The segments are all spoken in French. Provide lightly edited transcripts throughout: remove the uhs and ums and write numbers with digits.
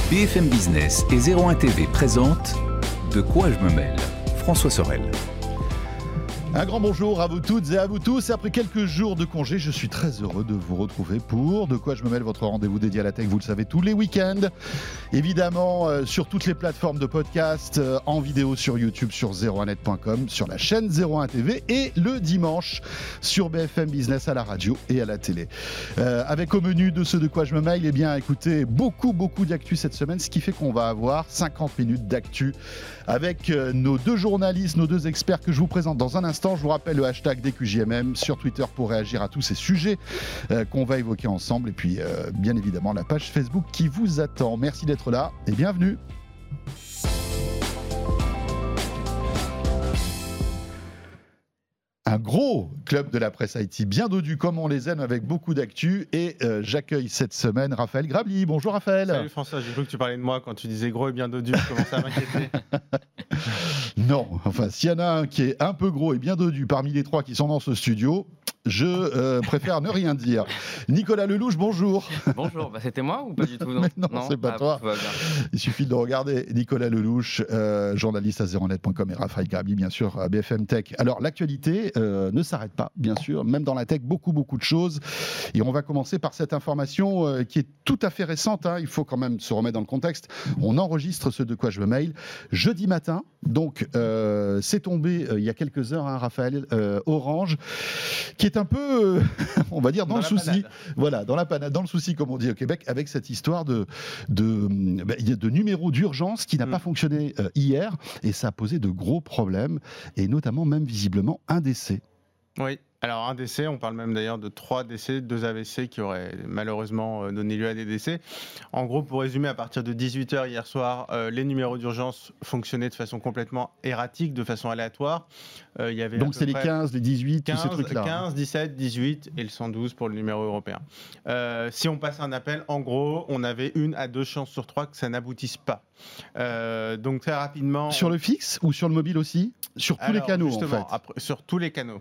BFM Business et 01 TV présentent De quoi je me mêle ? François Sorel. Un grand bonjour à vous toutes et à vous tous. Après quelques jours de congé, je suis très heureux de vous retrouver pour De quoi je me mêle, votre rendez-vous dédié à la tech, vous le savez, tous les week-ends. Évidemment, sur toutes les plateformes de podcast, en vidéo sur YouTube, sur 01net.com, sur la chaîne 01 TV et le dimanche sur BFM Business à la radio et à la télé. Avec au menu de ce De quoi je me mêle, eh bien, écoutez, beaucoup d'actu cette semaine, ce qui fait qu'on va avoir 50 minutes d'actu avec nos deux journalistes, nos deux experts que je vous présente dans un instant. Je vous rappelle le hashtag DQJMM sur Twitter pour réagir à tous ces sujets qu'on va évoquer ensemble. Et puis, bien évidemment, la page Facebook qui vous attend. Merci d'être là et bienvenue. Un gros club de la presse IT, bien dodu comme on les aime, avec beaucoup d'actu. Et j'accueille cette semaine Raphaël Grabli. Bonjour Raphaël. Salut François, j'ai cru que tu parlais de moi quand tu disais gros et bien dodu. Je commençais à m'inquiéter. Non, enfin, s'il y en a un qui est un peu gros et bien dodu parmi les trois qui sont dans ce studio, je préfère ne rien dire. Nicolas Lelouch, bonjour. Bonjour, c'était moi ou pas du tout? Mais non, c'est pas toi. Il suffit de regarder Nicolas Lelouch, journaliste à 01net.com et Raphaël Grabli, bien sûr, à BFM Tech. Alors, l'actualité ne s'arrête pas, bien sûr, même dans la tech, beaucoup de choses. Et on va commencer par cette information qui est tout à fait récente, hein. Il faut quand même se remettre dans le contexte. On enregistre ce De quoi je me mêle jeudi matin, donc c'est tombé il y a quelques heures, hein, Raphaël, Orange, qui est un peu, on va dire, dans le souci. Panade. Voilà, dans la panade, dans le souci, comme on dit au Québec, avec cette histoire de numéro d'urgence qui n'a pas fonctionné hier, et ça a posé de gros problèmes, et notamment même visiblement un décès. Oui. Alors un décès, on parle même d'ailleurs de 3 décès, 2 AVC qui auraient malheureusement donné lieu à des décès. En gros, pour résumer, à partir de 18h hier soir, les numéros d'urgence fonctionnaient de façon complètement erratique, de façon aléatoire. Il y avait donc c'est les 15, les 18, 15, tous ces trucs-là. 15, 17, 18 et le 112 pour le numéro européen. Si on passe un appel, en gros, on avait 1 à 2 chances sur 3 que ça n'aboutisse pas. Donc très rapidement... Sur le fixe ou sur le mobile aussi ? Sur tous les canaux, en fait. Sur tous les canaux.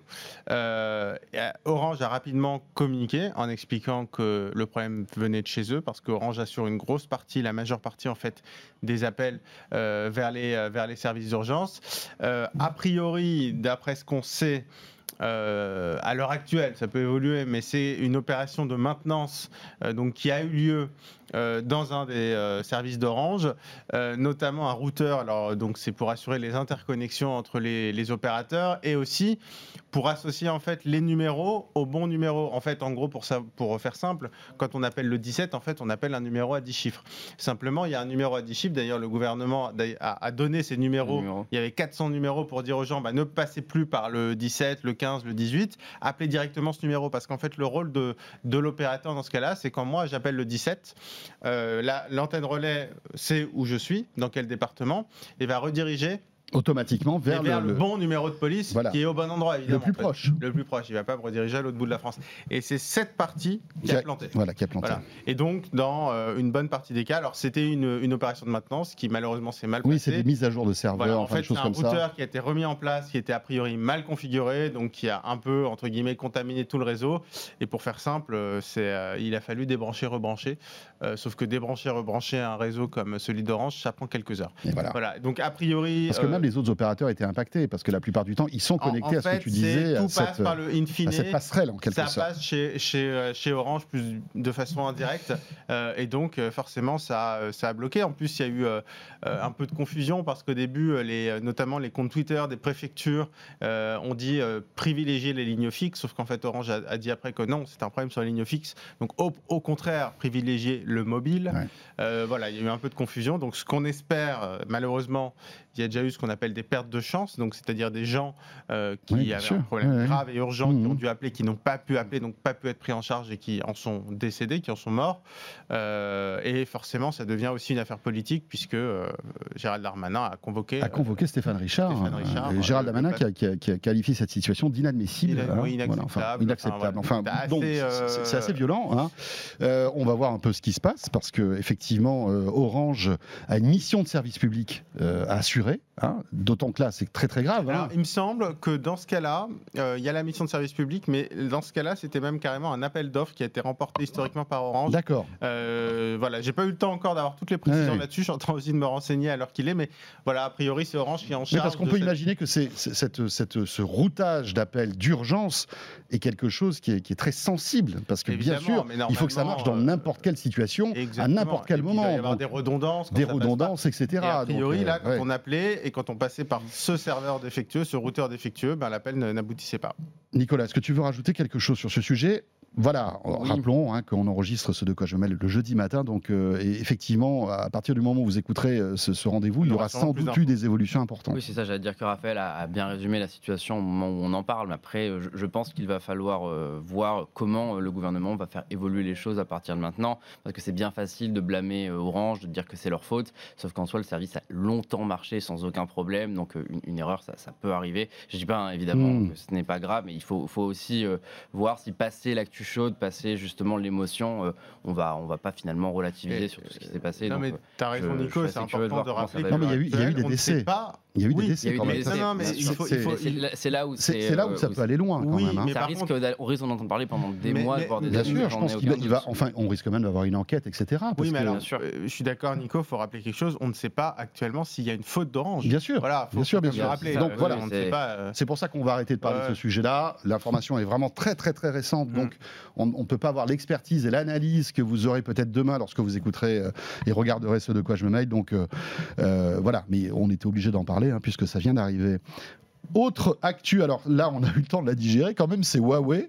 Orange a rapidement communiqué en expliquant que le problème venait de chez eux, parce qu'Orange assure une grosse partie, la majeure partie en fait, des appels vers les services d'urgence. A priori, d'après ce qu'on sait, à l'heure actuelle, ça peut évoluer, mais c'est une opération de maintenance donc qui a eu lieu dans un des services d'Orange, notamment un routeur. Alors donc c'est pour assurer les interconnexions entre les opérateurs et aussi pour associer en fait les numéros au bon numéro. En fait, en gros, pour faire simple, quand on appelle le 17, en fait, on appelle un numéro à 10 chiffres. Simplement, il y a un numéro à 10 chiffres. D'ailleurs, le gouvernement a donné ces numéros. Il y avait 400 numéros pour dire aux gens, ne passez plus par le 17, le 15, le 18, appelez directement ce numéro, parce qu'en fait, le rôle de l'opérateur dans ce cas-là, c'est quand moi j'appelle le 17, l'antenne relais sait où je suis, dans quel département, et va rediriger automatiquement vers le bon numéro de police, voilà, qui est au bon endroit, évidemment. Le plus proche. Le plus proche. Il ne va pas me rediriger à l'autre bout de la France. Et c'est cette partie qui a planté. Voilà, qui a planté. Voilà. Et donc, dans une bonne partie des cas, alors c'était une opération de maintenance qui malheureusement s'est mal passée. Oui, c'est des mises à jour de serveurs, voilà, en fait, des choses comme ça. C'est un routeur qui a été remis en place, qui était a priori mal configuré, donc qui a un peu, entre guillemets, contaminé tout le réseau. Et pour faire simple, il a fallu débrancher, rebrancher. Sauf que débrancher, rebrancher un réseau comme celui d'Orange, ça prend quelques heures. Et voilà. Voilà. Donc, a priori... Parce que même les autres opérateurs étaient impactés, parce que la plupart du temps, ils sont connectés à ce que tu disais, à cette passerelle en quelque sorte. Ça passe chez Orange plus de façon indirecte, et donc forcément ça a bloqué. En plus, il y a eu un peu de confusion, parce qu'au début, notamment les comptes Twitter des préfectures ont dit privilégier les lignes fixes, sauf qu'en fait Orange a dit après que non, c'est un problème sur les lignes fixes. Donc au contraire, privilégier le mobile. Ouais. Voilà, il y a eu un peu de confusion. Donc ce qu'on espère, malheureusement, il y a déjà eu ce qu'on appelle des pertes de chance, donc c'est-à-dire des gens qui avaient un problème grave et urgent, qui ont dû appeler, qui n'ont pas pu appeler, donc pas pu être pris en charge et qui en sont décédés, qui en sont morts. Et forcément, ça devient aussi une affaire politique, puisque Gérald Darmanin a convoqué Stéphane Richard. Gérald Darmanin qui a qualifié cette situation d'inadmissible. Inacceptable. C'est assez violent. Hein. On va voir un peu ce qui se passe, parce que effectivement, Orange a une mission de service public à assurer durée, hein, d'autant que là, c'est très très grave. Alors, Hein. il me semble que dans ce cas-là, il y a la mission de service public, mais dans ce cas-là, c'était même carrément un appel d'offres qui a été remporté historiquement par Orange. D'accord. Voilà, j'ai pas eu le temps encore d'avoir toutes les précisions Ouais. là-dessus. Je suis en train aussi de me renseigner à l'heure qu'il est, mais voilà, a priori, c'est Orange qui est en Mais charge. parce qu'on de peut cette- imaginer que ce routage d'appels d'urgence est quelque chose qui est très sensible, parce que bien Évidemment, sûr, mais il faut que ça normalement, marche dans n'importe quelle situation, à Exactement. n'importe quel Et puis, moment. Il doit y avoir Donc, des redondances. quand des ça passe pas. redondances, etc. Et a priori, Donc, là, quand ouais. on appelait et quand on passait par ce serveur défectueux, ce routeur défectueux, ben, l'appel n'aboutissait pas. Nicolas, est-ce que tu veux rajouter quelque chose sur ce sujet ? Voilà, Oui. rappelons hein, qu'on enregistre ce De quoi je me mêle le jeudi matin, donc et effectivement, à partir du moment où vous écouterez ce rendez-vous, il y aura sans doute eu des évolutions importantes. Oui, c'est ça, j'allais dire que Raphaël a bien résumé la situation au moment où on en parle. Mais après, je pense qu'il va falloir voir comment le gouvernement va faire évoluer les choses à partir de maintenant. Parce que c'est bien facile de blâmer Orange, de dire que c'est leur faute. Sauf qu'en soi, le service a longtemps marché sans aucun problème. Donc une erreur, ça peut arriver. Je ne dis pas hein, évidemment que ce n'est pas grave, mais il faut aussi voir si passer l'actu chaude, passer justement l'émotion, on va pas finalement relativiser sur tout ce qui s'est passé. Non, Donc, mais tu as raison, je Nico, suis c'est assez curieux de important voir de comment rappeler ça va qu'à Non, mais l'heure il y a eu actuelle, des on ne sait décès. pas. Il y a eu Oui, des décès il y a eu quand des même. décès. Non, mais C'est- il faut- c'est là où c'est là où ça peut aller loin quand Oui, même. Hein. mais ça par risque contre- on risque d'en entendre parler pendant des Mais- mois, mais- voire des Bien années. sûr, je j'en pense ai qu'il aucun va, doute. enfin, on risque même d'avoir une enquête, etc. parce Oui, mais que- alors, Bien sûr. je suis d'accord, Nico, il faut rappeler quelque chose. On ne sait pas actuellement s'il y a une faute d'Orange. Bien sûr, Voilà, faut bien sûr, bien le sûr. rappeler. C'est ça, Donc oui, voilà, on ne c'est- sait pas. c'est pour ça qu'on va arrêter de parler de ce sujet-là. L'information est vraiment très très très récente, donc on ne peut pas avoir l'expertise et l'analyse que vous aurez peut-être demain lorsque vous écouterez et regarderez ce De quoi je me mêle. Donc voilà, mais on était obligé d'en parler hein, puisque ça vient d'arriver. Autre actu, alors là on a eu le temps de la digérer quand même, c'est Huawei.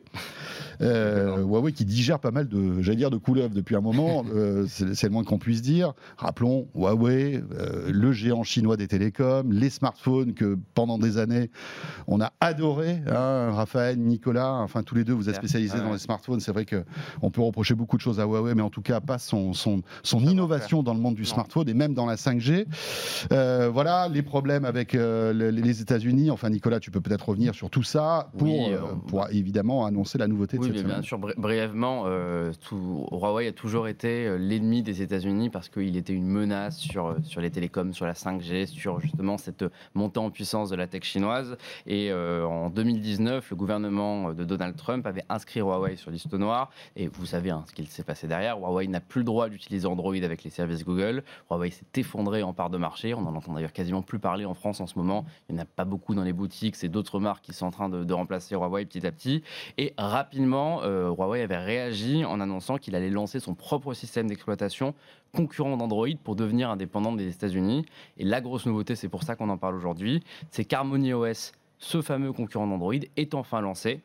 Huawei qui digère pas mal de couleuvres depuis un moment, c'est le moins qu'on puisse dire. Rappelons, Huawei, le géant chinois des télécoms, les smartphones que pendant des années on a adoré, hein, Raphaël, Nicolas, enfin tous les deux vous êtes spécialisés dans les smartphones, c'est vrai qu'on peut reprocher beaucoup de choses à Huawei, mais en tout cas pas son innovation dans le monde du smartphone et même dans la 5G. Voilà, les problèmes avec les États-Unis, enfin Nicolas, tu peux peut-être revenir sur tout ça pour évidemment annoncer la nouveauté de Oui, cette mais semaine. bien sûr, brièvement, Huawei a toujours été l'ennemi des États-Unis parce qu'il était une menace sur les télécoms, sur la 5G, sur justement cette montée en puissance de la tech chinoise. Et en 2019, le gouvernement de Donald Trump avait inscrit Huawei sur liste noire. Et vous savez ce qu'il s'est passé derrière. Huawei n'a plus le droit d'utiliser Android avec les services Google. Huawei s'est effondré en part de marché. On en entend d'ailleurs quasiment plus parler en France en ce moment. Il n'y en a pas beaucoup dans les boutiques. C'est d'autres marques qui sont en train de remplacer Huawei petit à petit. Et rapidement, Huawei avait réagi en annonçant qu'il allait lancer son propre système d'exploitation concurrent d'Android pour devenir indépendant des États-Unis. Et la grosse nouveauté, c'est pour ça qu'on en parle aujourd'hui, c'est qu'Harmony OS, ce fameux concurrent d'Android, est enfin lancé.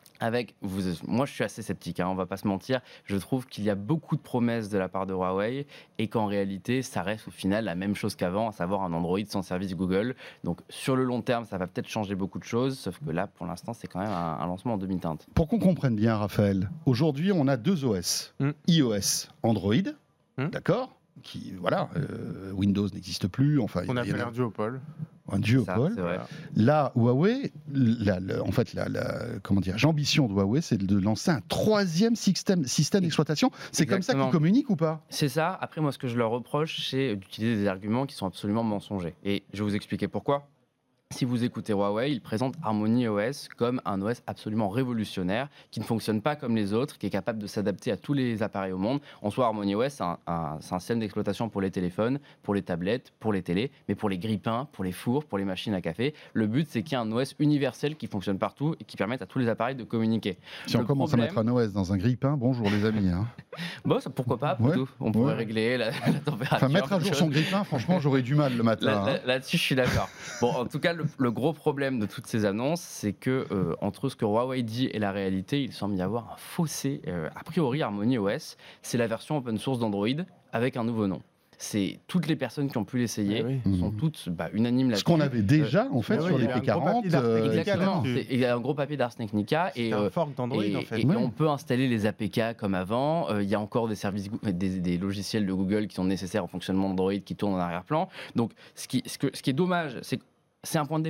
Moi je suis assez sceptique, on va pas se mentir, je trouve qu'il y a beaucoup de promesses de la part de Huawei et qu'en réalité ça reste au final la même chose qu'avant, à savoir un Android sans service Google. Donc sur le long terme ça va peut-être changer beaucoup de choses, sauf que là pour l'instant c'est quand même un lancement en demi-teinte. Pour qu'on comprenne bien Raphaël, aujourd'hui on a deux OS, iOS, Android, d'accord qui, voilà, Windows n'existe plus. Enfin, On appelle un duopole. Un duopole. Ça, vrai. Là, Huawei, comment dire, l'ambition de Huawei, c'est de lancer un troisième système d'exploitation. C'est comme ça qu'ils communiquent ou pas? C'est ça. Après, moi, ce que je leur reproche, c'est d'utiliser des arguments qui sont absolument mensongers. Et je vais vous expliquer pourquoi. Si vous écoutez Huawei, ils présentent Harmony OS comme un OS absolument révolutionnaire, qui ne fonctionne pas comme les autres, qui est capable de s'adapter à tous les appareils au monde. En soi, Harmony OS, c'est un système d'exploitation pour les téléphones, pour les tablettes, pour les télés, mais pour les grille-pains, pour les fours, pour les machines à café. Le but, c'est qu'il y ait un OS universel qui fonctionne partout et qui permette à tous les appareils de communiquer. Si on commence à mettre un OS dans un grille-pain, bonjour les amis. Hein. Bon, ça, pourquoi pas, après tout. On pourrait régler la température. Enfin, mettre à jour son grille-pain, franchement, j'aurais du mal le matin. Là-dessus, je suis d'accord. Bon, en tout cas, le gros problème de toutes ces annonces, c'est que entre ce que Huawei dit et la réalité, il semble y avoir un fossé. A priori, Harmony OS, c'est la version open source d'Android avec un nouveau nom. C'est toutes les personnes qui ont pu l'essayer sont toutes unanimes là-dessus. Ce qu'on avait déjà en fait sur les P40. Exactement. Il y a un gros papier d'Ars Technica et un fork d'Android en fait. Et on peut installer les APK comme avant. Il y a encore des services, des logiciels de Google qui sont nécessaires au fonctionnement d'Android qui tournent en arrière-plan. Donc, ce qui est dommage, c'est un point de départ.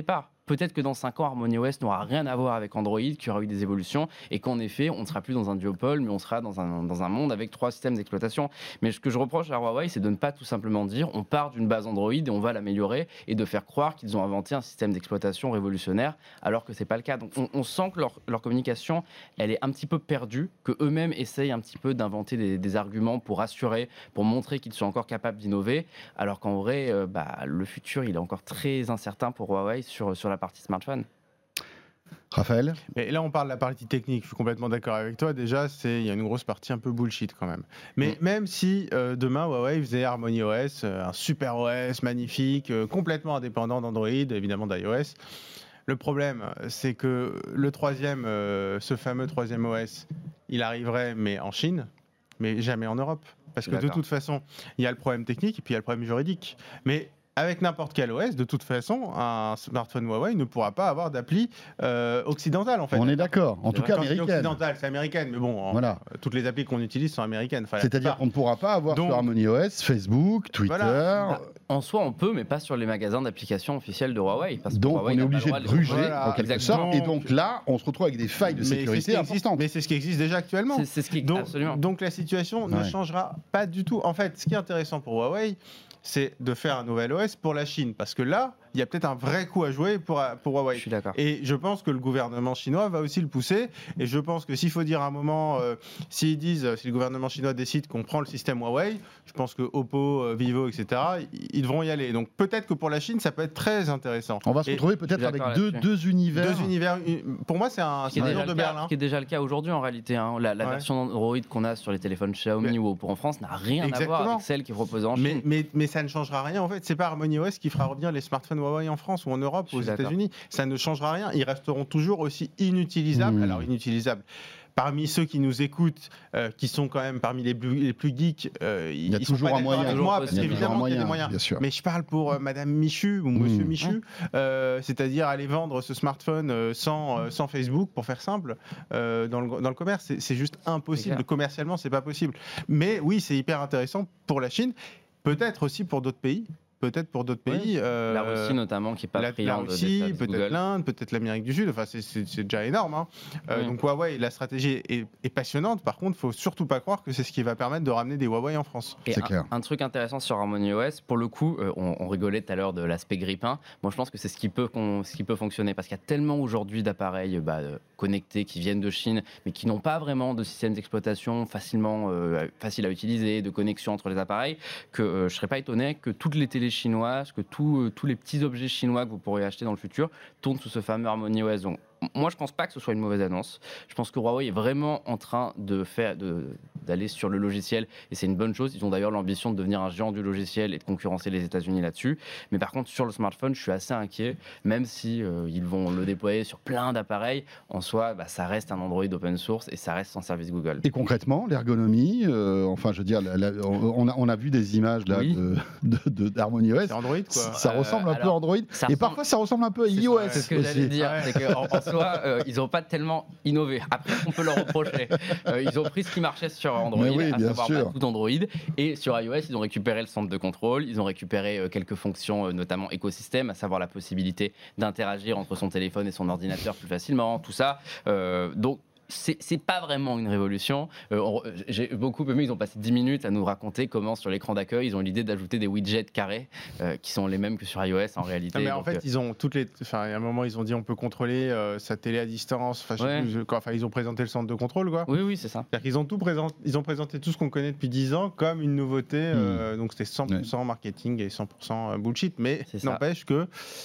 peut-être que dans 5 ans, HarmonyOS n'aura rien à voir avec Android, qu'il y aura eu des évolutions, et qu'en effet, on ne sera plus dans un duopole, mais on sera dans un monde avec 3 systèmes d'exploitation. Mais ce que je reproche à Huawei, c'est de ne pas tout simplement dire on part d'une base Android et on va l'améliorer, et de faire croire qu'ils ont inventé un système d'exploitation révolutionnaire, alors que c'est pas le cas. Donc on sent que leur communication, elle est un petit peu perdue, qu'eux-mêmes essayent un petit peu d'inventer des arguments pour rassurer, pour montrer qu'ils sont encore capables d'innover, alors qu'en vrai, le futur, il est encore très incertain pour Huawei sur la partie smartphone. Raphaël ? Et là, on parle de la partie technique. Je suis complètement d'accord avec toi. Déjà, il y a une grosse partie un peu bullshit quand même. Mais même si demain, Huawei faisait HarmonyOS, un super OS magnifique, complètement indépendant d'Android, évidemment d'iOS, le problème, c'est que ce fameux troisième OS, il arriverait, mais en Chine, mais jamais en Europe. Parce que de toute façon, il y a le problème technique et puis il y a le problème juridique. Mais avec n'importe quel OS, de toute façon, un smartphone Huawei ne pourra pas avoir d'appli occidentale, en fait. On est d'accord, en tout cas américaine. Occidentale, c'est américaine, mais bon, voilà. Toutes les applis qu'on utilise sont américaines. C'est-à-dire qu'on ne pourra pas avoir sur HarmonyOS, Facebook, Twitter... Voilà. En soi, on peut, mais pas sur les magasins d'applications officiels de Huawei. Parce que donc, Huawei on est obligé de gruger, en quelque sorte. Et donc là, on se retrouve avec des failles de sécurité importantes. Mais c'est ce qui existe déjà actuellement. C'est ce qui absolument. Donc la situation ne changera pas du tout. En fait, ce qui est intéressant pour Huawei, c'est de faire un nouvel OS pour la Chine. Parce que là, il y a peut-être un vrai coup à jouer pour Huawei. Je suis d'accord. Et je pense que le gouvernement chinois va aussi le pousser. Et je pense que s'il faut dire à un moment, si le gouvernement chinois décide qu'on prend le système Huawei, je pense que Oppo, Vivo, etc., ils devront y aller. Donc peut-être que pour la Chine, ça peut être très intéressant. On va se retrouver peut-être avec deux univers. Deux univers. Pour moi, c'est un jour de Berlin. Ce qui est déjà le cas aujourd'hui en réalité. La version Android qu'on a sur les téléphones Xiaomi ou Oppo en France n'a rien à voir avec celle qui est proposée en Chine. Mais ça ne changera rien en fait. C'est pas HarmonyOS qui fera revenir les smartphones Huawei en France ou en Europe ou aux États-Unis. Ça ne changera rien. Ils resteront toujours aussi inutilisables. Alors inutilisables. Parmi ceux qui nous écoutent, qui sont quand même parmi les plus geeks, il y a toujours un moyen. Parce qu'évidemment, il y a des moyens. Mais je parle pour Madame Michu ou Monsieur Michu, c'est-à-dire aller vendre ce smartphone sans Facebook, pour faire simple, dans le commerce. C'est juste impossible. Commercialement, c'est pas possible. Mais oui, c'est hyper intéressant pour la Chine, peut-être aussi pour d'autres pays. La Russie notamment, qui n'est pas friande. La Russie, peut-être l'Inde, peut-être l'Amérique du Sud. Enfin, c'est déjà énorme. Donc Huawei, la stratégie est passionnante. Par contre, il ne faut surtout pas croire que c'est ce qui va permettre de ramener des Huawei en France. C'est clair. Un truc intéressant sur HarmonyOS, pour le coup, on rigolait tout à l'heure de l'aspect grippin. Moi, je pense que c'est ce qui peut fonctionner, parce qu'il y a tellement aujourd'hui d'appareils connectés qui viennent de Chine, mais qui n'ont pas vraiment de système d'exploitation facile à utiliser, de connexion entre les appareils, que je ne serais pas étonné que toutes les télé chinoises, que tous les petits objets chinois que vous pourrez acheter dans le futur tournent sous ce fameux HarmonyOS. Donc, moi, je pense pas que ce soit une mauvaise annonce. Je pense que Huawei est vraiment en train d'aller sur le logiciel, et c'est une bonne chose. Ils ont d'ailleurs l'ambition de devenir un géant du logiciel et de concurrencer les États-Unis là-dessus. Mais par contre, sur le smartphone, je suis assez inquiet, même si ils vont le déployer sur plein d'appareils. En soi, ça reste un Android open source et ça reste sans service Google. Et concrètement, l'ergonomie, enfin, je veux dire, on a vu des images là d'HarmonyOS. C'est Android, quoi. Ça ressemble un peu à Android. Et parfois, ça ressemble un peu à iOS. C'est ce que j'allais dire. C'est qu'en soi, ils n'ont pas tellement innové. Après, on peut leur reprocher. Ils ont pris ce qui marchait sur Android, à savoir tout Android. Et sur iOS, ils ont récupéré le centre de contrôle. Ils ont récupéré quelques fonctions, notamment écosystème, à savoir la possibilité d'interagir entre son téléphone et son ordinateur plus facilement. Tout ça. Donc, c'est pas vraiment une révolution. J'ai beaucoup aimé, ils ont passé 10 minutes à nous raconter comment sur l'écran d'accueil ils ont l'idée d'ajouter des widgets carrés qui sont les mêmes que sur iOS en réalité. Non, mais en fait, ils ont à un moment ils ont dit on peut contrôler sa télé à distance. Ils ont présenté le centre de contrôle, quoi. Oui, c'est ça. C'est-à-dire qu'ils ont ils ont présenté tout ce qu'on connaît depuis 10 ans comme une nouveauté. Donc c'était 100% marketing et 100% bullshit. Mais n'empêche que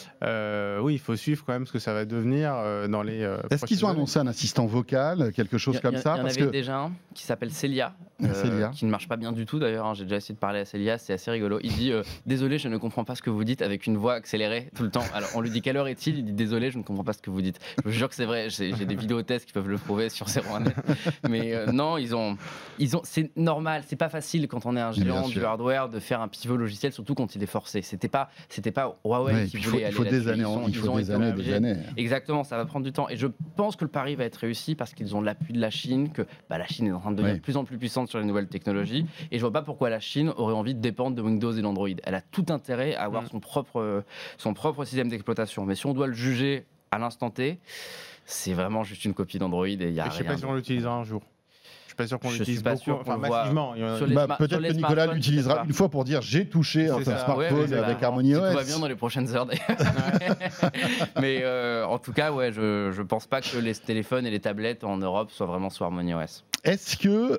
il faut suivre quand même ce que ça va devenir dans les. Est-ce qu'ils ont annoncé un assistant vocal? Quelque chose comme ça. Il y en avait déjà un qui s'appelle Celia, qui ne marche pas bien du tout d'ailleurs. J'ai déjà essayé de parler à Celia, c'est assez rigolo. Il dit désolé, je ne comprends pas ce que vous dites, avec une voix accélérée tout le temps. Alors on lui dit quelle heure est-il? Il dit désolé, je ne comprends pas ce que vous dites. Je vous jure que c'est vrai, j'ai des vidéos tests qui peuvent le prouver sur 01net. Mais non, c'est normal, c'est pas facile quand on est un géant du hardware de faire un pivot logiciel, surtout quand il est forcé. C'était pas Huawei qui voulait aller là-dessus. Il faut des années. Exactement, ça va prendre du temps. Et je pense que le pari va être réussi parce qu'ils qu'ils ont l'appui de la Chine, que la Chine est en train de devenir de plus en plus puissante sur les nouvelles technologies. Et je vois pas pourquoi la Chine aurait envie de dépendre de Windows et d'Android. Elle a tout intérêt à avoir son propre système d'exploitation. Mais si on doit le juger à l'instant T, c'est vraiment juste une copie d'Android et il y a rien. Je sais pas si on l'utilisera un jour. Je suis pas sûr qu'on l'utilise beaucoup, massivement. Peut-être que Nicolas l'utilisera une fois pour dire j'ai touché un smartphone avec Harmony OS. Tout va bien dans les prochaines heures d'ailleurs. Mais en tout cas, je pense pas que les téléphones et les tablettes en Europe soient vraiment sous Harmony OS. Est-ce que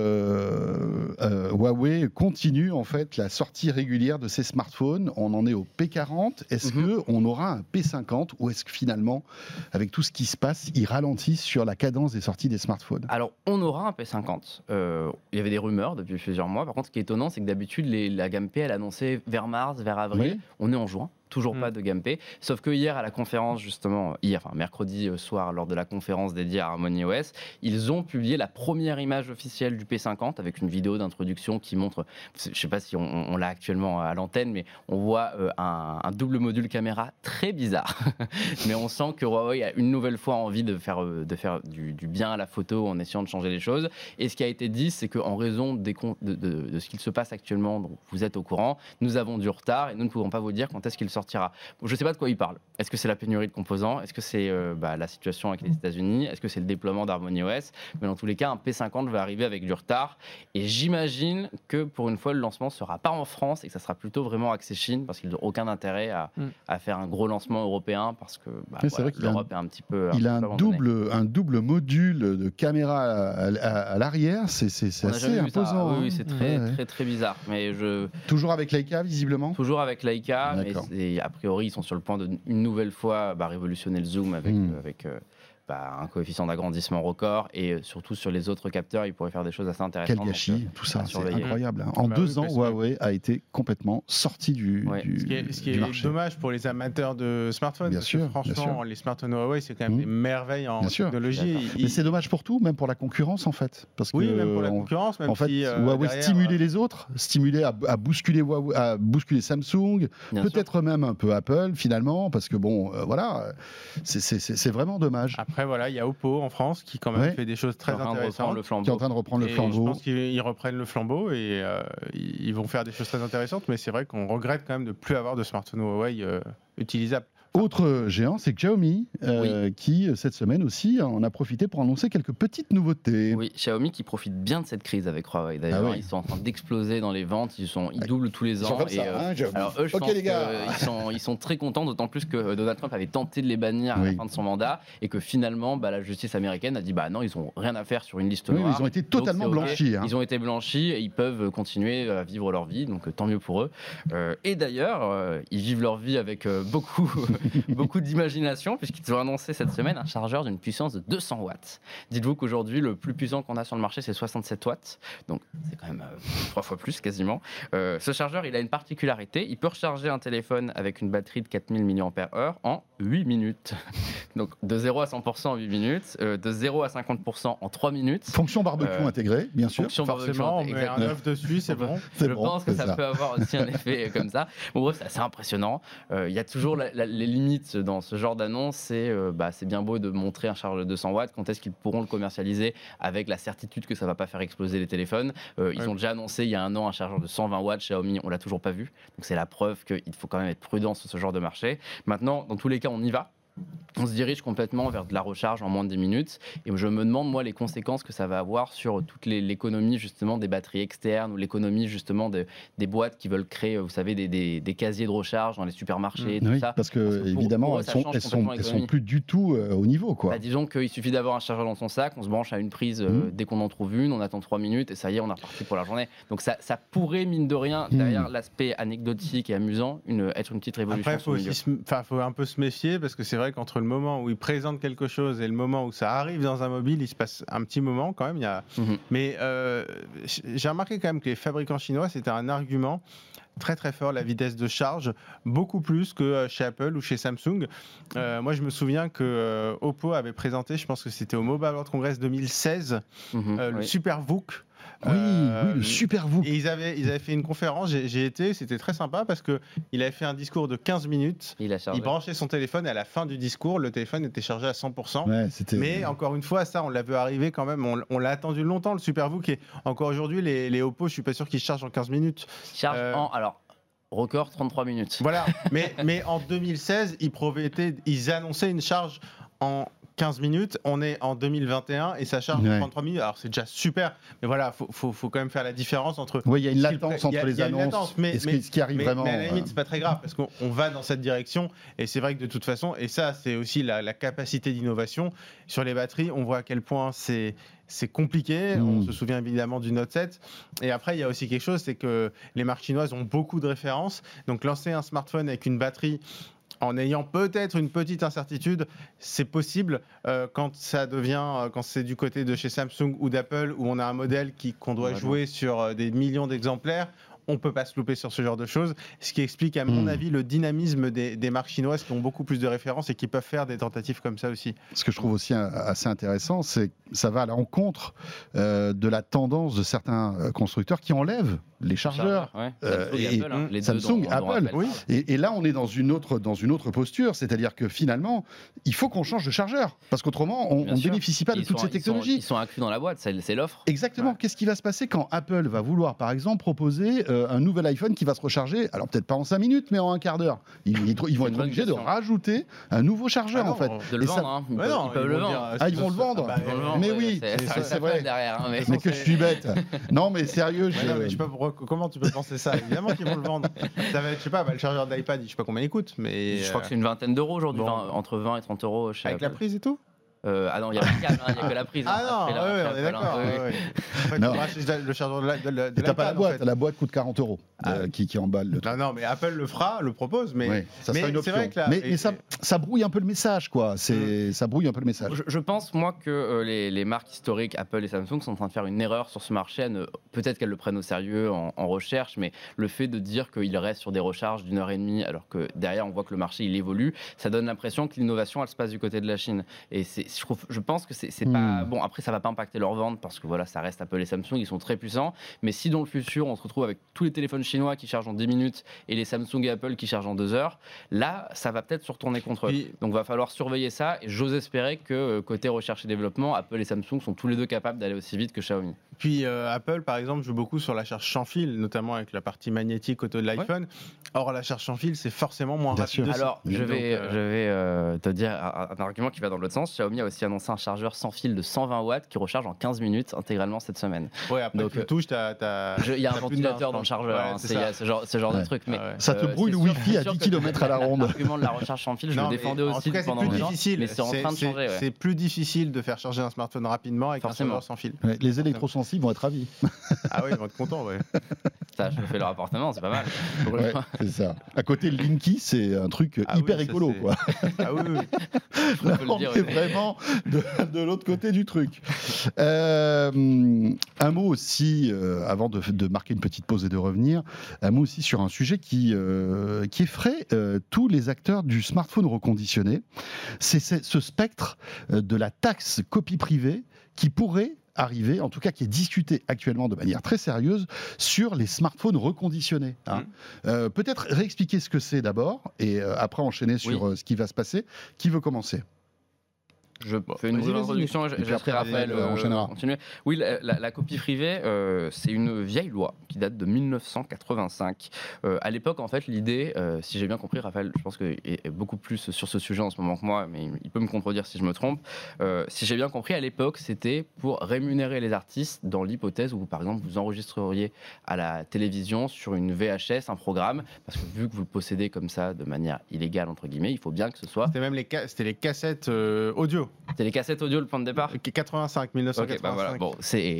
Huawei continue en fait la sortie régulière de ses smartphones? On en est au P40. Est-ce qu'on aura un P50 ou est-ce que finalement, avec tout ce qui se passe, ils ralentissent sur la cadence des sorties des smartphones? Alors, on aura un P50. Il y avait des rumeurs depuis plusieurs mois. Par contre, ce qui est étonnant, c'est que d'habitude, la gamme P, elle annonçait vers mars, vers avril. Oui. On est en juin. Toujours pas de gamme P, sauf que hier à la conférence justement, mercredi soir lors de la conférence dédiée à Harmony OS, ils ont publié la première image officielle du P50 avec une vidéo d'introduction qui montre, je sais pas si on l'a actuellement à l'antenne, mais on voit un double module caméra très bizarre, mais on sent que Huawei a une nouvelle fois envie de faire du bien à la photo en essayant de changer les choses. Et ce qui a été dit, c'est qu'en raison de ce qu'il se passe actuellement, donc vous êtes au courant, nous avons du retard et nous ne pouvons pas vous dire quand est-ce qu'il sortira. Je ne sais pas de quoi il parle. Est-ce que c'est la pénurie de composants? Est-ce que c'est la situation avec les États-Unis? Est-ce que c'est le déploiement d'Harmony OS? Mais dans tous les cas, un P50 va arriver avec du retard. Et j'imagine que pour une fois, le lancement ne sera pas en France et que ça sera plutôt vraiment axé Chine parce qu'ils n'ont aucun intérêt à faire un gros lancement européen parce que l'Europe est un petit peu. Il a un double module de caméra à l'arrière. C'est assez imposant. Oui, c'est très, très bizarre. Mais Toujours avec Leica, visiblement? Toujours avec Leica. Mais a priori, ils sont sur le point de une nouvelle fois révolutionner le zoom avec un coefficient d'agrandissement record et surtout sur les autres capteurs, ils pourraient faire des choses assez intéressantes. Quel gâchis, tout ça, c'est incroyable. En 2 ans, Huawei a été complètement sorti du marché. Ce qui est dommage pour les amateurs de smartphones, bien sûr, franchement, les smartphones Huawei, c'est quand même des merveilles en technologie. Mais c'est dommage pour tout, même pour la concurrence en fait. Parce que, même pour la concurrence. Même en fait, Huawei stimulait les autres, stimulait à bousculer Samsung, peut-être même un peu Apple finalement, parce que c'est vraiment dommage. Après, il y a Oppo en France qui quand même fait des choses très intéressantes. Qui est en train de reprendre le flambeau. Je pense qu'ils reprennent le flambeau et ils vont faire des choses très intéressantes, mais c'est vrai qu'on regrette quand même de ne plus avoir de smartphone Huawei utilisable. Autre géant, c'est Xiaomi, qui cette semaine aussi en a profité pour annoncer quelques petites nouveautés. Oui, Xiaomi qui profite bien de cette crise avec Huawei. D'ailleurs, ils sont en train d'exploser dans les ventes, ils doublent tous les ans. Alors eux, je pense qu'ils sont très contents, d'autant plus que Donald Trump avait tenté de les bannir à la fin de son mandat et que finalement, la justice américaine a dit non, ils n'ont rien à faire sur une liste noire. Ils ont été totalement blanchis. Ils ont été blanchis et ils peuvent continuer à vivre leur vie, donc tant mieux pour eux. Et d'ailleurs, ils vivent leur vie avec beaucoup d'imagination, puisqu'ils ont annoncé cette semaine un chargeur d'une puissance de 200 watts. Dites-vous qu'aujourd'hui, le plus puissant qu'on a sur le marché, c'est 67 watts. Donc, c'est quand même 3 fois plus, quasiment. Ce chargeur, il a une particularité. Il peut recharger un téléphone avec une batterie de 4000 mAh en 8 minutes. Donc, de 0 à 100% en 8 minutes, de 0 à 50% en 3 minutes. Fonction barbecue intégrée, bien sûr. Forcément, on met un œuf dessus, c'est bon. Je pense que ça peut avoir aussi un effet comme ça. Bon, bref, c'est assez impressionnant. Il y a toujours les limites dans ce genre d'annonce, c'est bien beau de montrer un chargeur de 200 watts, quand est-ce qu'ils pourront le commercialiser avec la certitude que ça ne va pas faire exploser les téléphones. Ils ont déjà annoncé il y a un an un chargeur de 120 watts, Xiaomi, on ne l'a toujours pas vu. Donc c'est la preuve qu'il faut quand même être prudent sur ce genre de marché. Maintenant, dans tous les cas, on y va. On se dirige complètement vers de la recharge en moins de 10 minutes et je me demande moi les conséquences que ça va avoir sur toute l'économie justement des batteries externes ou l'économie justement des boîtes qui veulent créer, vous savez, des casiers de recharge dans les supermarchés, tout ça. Parce que évidemment elles sont plus du tout au niveau, quoi. Disons qu'il suffit d'avoir un chargeur dans son sac, on se branche à une prise dès qu'on en trouve une, on attend 3 minutes et ça y est, on est reparti pour la journée. Donc ça pourrait, mine de rien, derrière l'aspect anecdotique et amusant, être une petite révolution. Après, faut un peu se méfier parce que c'est vrai qu'entre le moment où ils présentent quelque chose et le moment où ça arrive dans un mobile, il se passe un petit moment quand même. Mais j'ai remarqué quand même que les fabricants chinois, c'était un argument très très fort, la vitesse de charge, beaucoup plus que chez Apple ou chez Samsung. Moi, je me souviens que Oppo avait présenté, je pense que c'était au Mobile World Congress 2016, le SuperVOOC. Oui, le SuperVOOC. Et ils avaient fait une conférence, j'ai été, c'était très sympa parce qu'il avait fait un discours de 15 minutes. Il branchait son téléphone et à la fin du discours, le téléphone était chargé à 100%. Mais encore une fois, ça, on l'a vu arriver quand même. On l'a attendu longtemps, le SuperVOOC. Et encore aujourd'hui, les Oppo, je suis pas sûr qu'ils chargent en 15 minutes. Alors, record 33 minutes. Voilà, mais en 2016, ils annonçaient une charge en 15 minutes, on est en 2021 et ça charge en 33 minutes. Alors c'est déjà super, mais voilà, faut quand même faire la différence entre. Oui, il y a une latence entre les annonces et ce qui arrive vraiment. Mais à la limite, c'est pas très grave parce qu'on va dans cette direction et c'est vrai que de toute façon, et ça, c'est aussi la capacité d'innovation sur les batteries. On voit à quel point c'est compliqué. On se souvient évidemment du Note 7. Et après, il y a aussi quelque chose, c'est que les marques chinoises ont beaucoup de références. Donc lancer un smartphone avec une batterie en ayant peut-être une petite incertitude, c'est possible quand c'est du côté de chez Samsung ou d'Apple, où on a un modèle qu'on doit jouer sur des millions d'exemplaires. On ne peut pas se louper sur ce genre de choses, ce qui explique à mon avis le dynamisme des marques chinoises qui ont beaucoup plus de références et qui peuvent faire des tentatives comme ça aussi. Ce que je trouve aussi assez intéressant, c'est que ça va à l'encontre de la tendance de certains constructeurs qui enlèvent les chargeurs. Samsung, Apple. Oui. Et là, on est dans une autre posture, c'est-à-dire que finalement, il faut qu'on change de chargeur, parce qu'autrement, on ne bénéficie pas de toutes ces technologies. Ils sont inclus dans la boîte, c'est l'offre. Exactement. Ouais. Qu'est-ce qui va se passer quand Apple va vouloir, par exemple, proposer un nouvel iPhone qui va se recharger, alors peut-être pas en 5 minutes, mais en un quart d'heure. Ils vont être obligés de rajouter un nouveau chargeur, en fait. De le vendre, ils peuvent le vendre. Ils vont le vendre. Mais oui, c'est vrai. Derrière, mais que je suis bête. Non, mais sérieux. Je sais pas comment tu peux penser ça. Évidemment qu'ils vont le vendre. Ça va être, je sais pas, le chargeur d'iPad, je sais pas combien il coûte, mais je crois que c'est une vingtaine d'euros aujourd'hui, entre 20 et 30 euros chez Avec la prise et tout. Ah non, il n'y a pas de câble, il n'y a que la prise. Ah non, on est d'accord. En fait, tu rachètes le chargeur de l'iPad. T'as pas la boîte, la boîte coûte 40 euros qui emballe le truc. Non, mais Apple le propose, mais ça sera une option. Vrai que mais ça brouille un peu le message, quoi. Ça brouille un peu le message. Je pense, moi, que les marques historiques, Apple et Samsung, sont en train de faire une erreur sur ce marché. Peut-être qu'elles le prennent au sérieux en recherche, mais le fait de dire qu'ils restent sur des recharges d'1 heure et demie, alors que derrière, on voit que le marché, il évolue, ça donne l'impression que l'innovation, elle se passe du côté de la Chine. Et je pense que c'est pas bon. Après, ça va pas impacter leur vente parce que voilà, ça reste Apple et Samsung, ils sont très puissants. Mais si dans le futur on se retrouve avec tous les téléphones chinois qui chargent en 10 minutes et les Samsung et Apple qui chargent en 2 heures, là, ça va peut-être se retourner contre eux. Donc, va falloir surveiller ça. Et j'ose espérer que côté recherche et développement, Apple et Samsung sont tous les deux capables d'aller aussi vite que Xiaomi. Puis Apple, par exemple, joue beaucoup sur la charge sans fil, notamment avec la partie magnétique auto de l'iPhone. Or, la charge sans fil, c'est forcément moins rapide. Alors, je vais te dire un argument qui va dans l'autre sens. Xiaomi a aussi annoncé un chargeur sans fil de 120 watts qui recharge en 15 minutes intégralement cette semaine. Ouais, après tu touches, il y a un ventilateur dans le chargeur, il y a ce genre de truc. Mais ça te brouille le Wi-Fi à 10 km à la ronde. L'argument de la recharge sans fil, je le défendais aussi pendant longtemps, mais c'est en train de changer. C'est plus difficile de faire charger un smartphone rapidement avec un chargeur sans fil. Les électrosensibles vont être ravis. Ah oui, ils vont être contents, ouais. Ça, je fais leur appartement, c'est pas mal. Ouais, c'est ça. À côté, le Linky, c'est un truc hyper écolo, quoi. Ah oui. Là, on est vraiment de l'autre côté du truc. Un mot aussi, avant de marquer une petite pause et de revenir, un mot aussi sur un sujet qui effraie tous les acteurs du smartphone reconditionné. C'est ce spectre de la taxe copie privée qui pourrait arriver, en tout cas qui est discuté actuellement de manière très sérieuse sur les smartphones reconditionnés. Peut-être réexpliquer ce que c'est d'abord et après enchaîner sur ce qui va se passer. Qui veut commencer ? Je fais une petite introduction, je laisserai Raphaël continuer. Oui, la copie privée, c'est une vieille loi qui date de 1985. À l'époque, en fait, l'idée, si j'ai bien compris, Raphaël, je pense qu'il est beaucoup plus sur ce sujet en ce moment que moi, mais il peut me contredire si je me trompe. Si j'ai bien compris, à l'époque, c'était pour rémunérer les artistes dans l'hypothèse où, par exemple, vous enregistreriez à la télévision sur une VHS un programme, parce que vu que vous le possédez comme ça de manière illégale, entre guillemets, il faut bien que ce soit... C'était les cassettes audio. C'était les cassettes audio le point de départ 1985. Okay, voilà. Bon,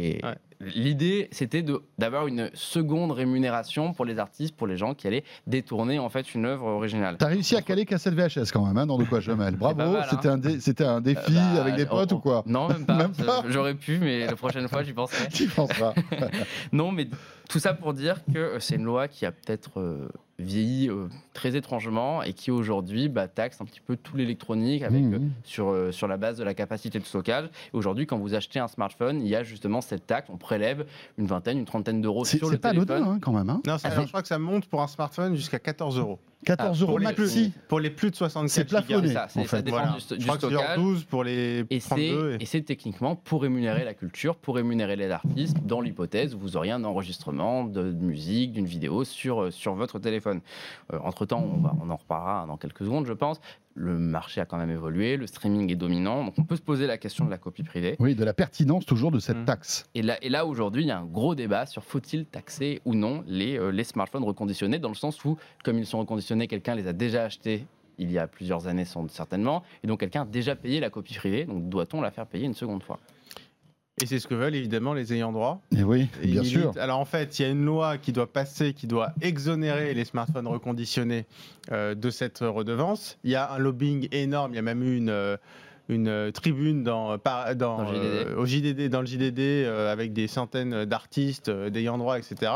l'idée, c'était d'avoir une seconde rémunération pour les artistes, pour les gens qui allaient détourner en fait une œuvre originale. T'as réussi à caler cassette VHS quand même, dans De quoi je mêle. Bravo, mal, c'était un défi avec des potes ou quoi? Non, même pas. J'aurais pu, mais la prochaine fois, j'y penserai. Tu penseras. Non, mais tout ça pour dire que c'est une loi qui a peut-être vieilli très étrangement et qui aujourd'hui taxe un petit peu tout l'électronique avec, sur la base de la capacité de stockage. Et aujourd'hui, quand vous achetez un smartphone, il y a justement cette taxe. On prélève une vingtaine, une trentaine d'euros sur le téléphone. C'est pas anodin quand même. Hein. Non, je crois que ça monte pour un smartphone jusqu'à 14 euros. 14 euros maxi. Pour les plus de 64 c'est plafonné. Ça dépend du stockage. 12 pour les et c'est techniquement pour rémunérer la culture, pour rémunérer les artistes, dans l'hypothèse où vous auriez un enregistrement de musique, d'une vidéo sur votre téléphone. Entre-temps, on en reparlera dans quelques secondes, je pense. Le marché a quand même évolué, le streaming est dominant, donc on peut se poser la question de la copie privée. Oui, de la pertinence toujours de cette taxe. Et là aujourd'hui, il y a un gros débat sur faut-il taxer ou non les smartphones reconditionnés, dans le sens où, comme ils sont reconditionnés, quelqu'un les a déjà achetés il y a plusieurs années certainement, et donc quelqu'un a déjà payé la copie privée, donc doit-on la faire payer une seconde fois ? Et c'est ce que veulent évidemment les ayants droit. Et oui, bien sûr. Alors en fait, il y a une loi qui doit passer, qui doit exonérer les smartphones reconditionnés de cette redevance. Il y a un lobbying énorme, il y a même eu une tribune dans le JDD avec des centaines d'artistes, d'ayants droit, etc.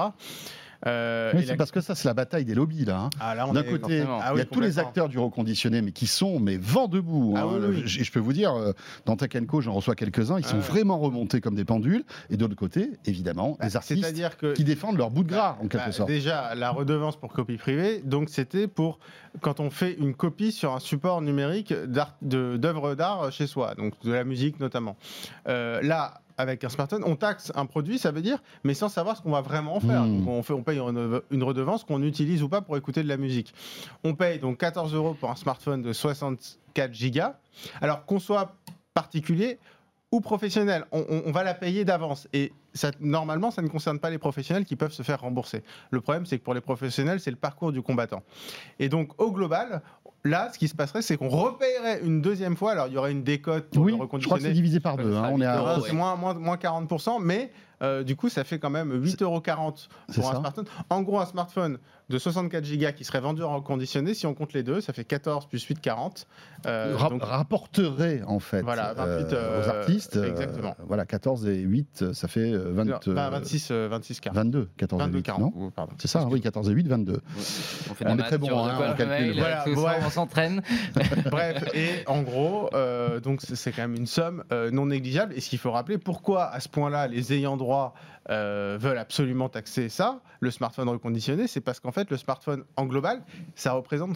Oui, c'est parce que ça, c'est la bataille des lobbies, là. D'un côté, il y a tous les acteurs du reconditionné, mais qui sont vent debout. Je peux vous dire, dans Tech & Co, j'en reçois quelques-uns, ils sont vraiment remontés comme des pendules. Et de l'autre côté, évidemment, les artistes qui défendent leur bout de gras, en quelque sorte. Déjà, la redevance pour copie privée, donc c'était pour quand on fait une copie sur un support numérique d'œuvres d'art chez soi, donc de la musique notamment. Là, avec un smartphone, on taxe un produit, ça veut dire, mais sans savoir ce qu'on va vraiment en faire. Donc on paye une redevance qu'on utilise ou pas pour écouter de la musique. On paye donc 14 € pour un smartphone de 64 gigas. Alors qu'on soit particulier ou professionnel, on va la payer d'avance. Et normalement, ça ne concerne pas les professionnels qui peuvent se faire rembourser. Le problème, c'est que pour les professionnels, c'est le parcours du combattant. Et donc, au global, là, ce qui se passerait, c'est qu'on repayerait une deuxième fois. Alors, il y aurait une décote pour le reconditionner. Je crois que c'est divisé par deux. C'est moins 40%, mais du coup, ça fait quand même 8,40 € pour un smartphone. En gros, un smartphone de 64 Go qui serait vendu en reconditionné, si on compte les deux, ça fait 14 plus 8, 40. Donc rapporterait, en fait, 28, aux artistes. Exactement. 14 et 8, ça fait 26, 40. 22, 14 et 8, 40, non c'est ça, oui, 14 et 8, 22. On fait on est très bon, on calcule. On s'entraîne. Bref, et en gros, donc c'est quand même une somme non négligeable. Et ce qu'il faut rappeler, pourquoi à ce point-là, les ayants droit veulent absolument taxer ça, le smartphone reconditionné, c'est parce qu'en fait, le smartphone en global, ça représente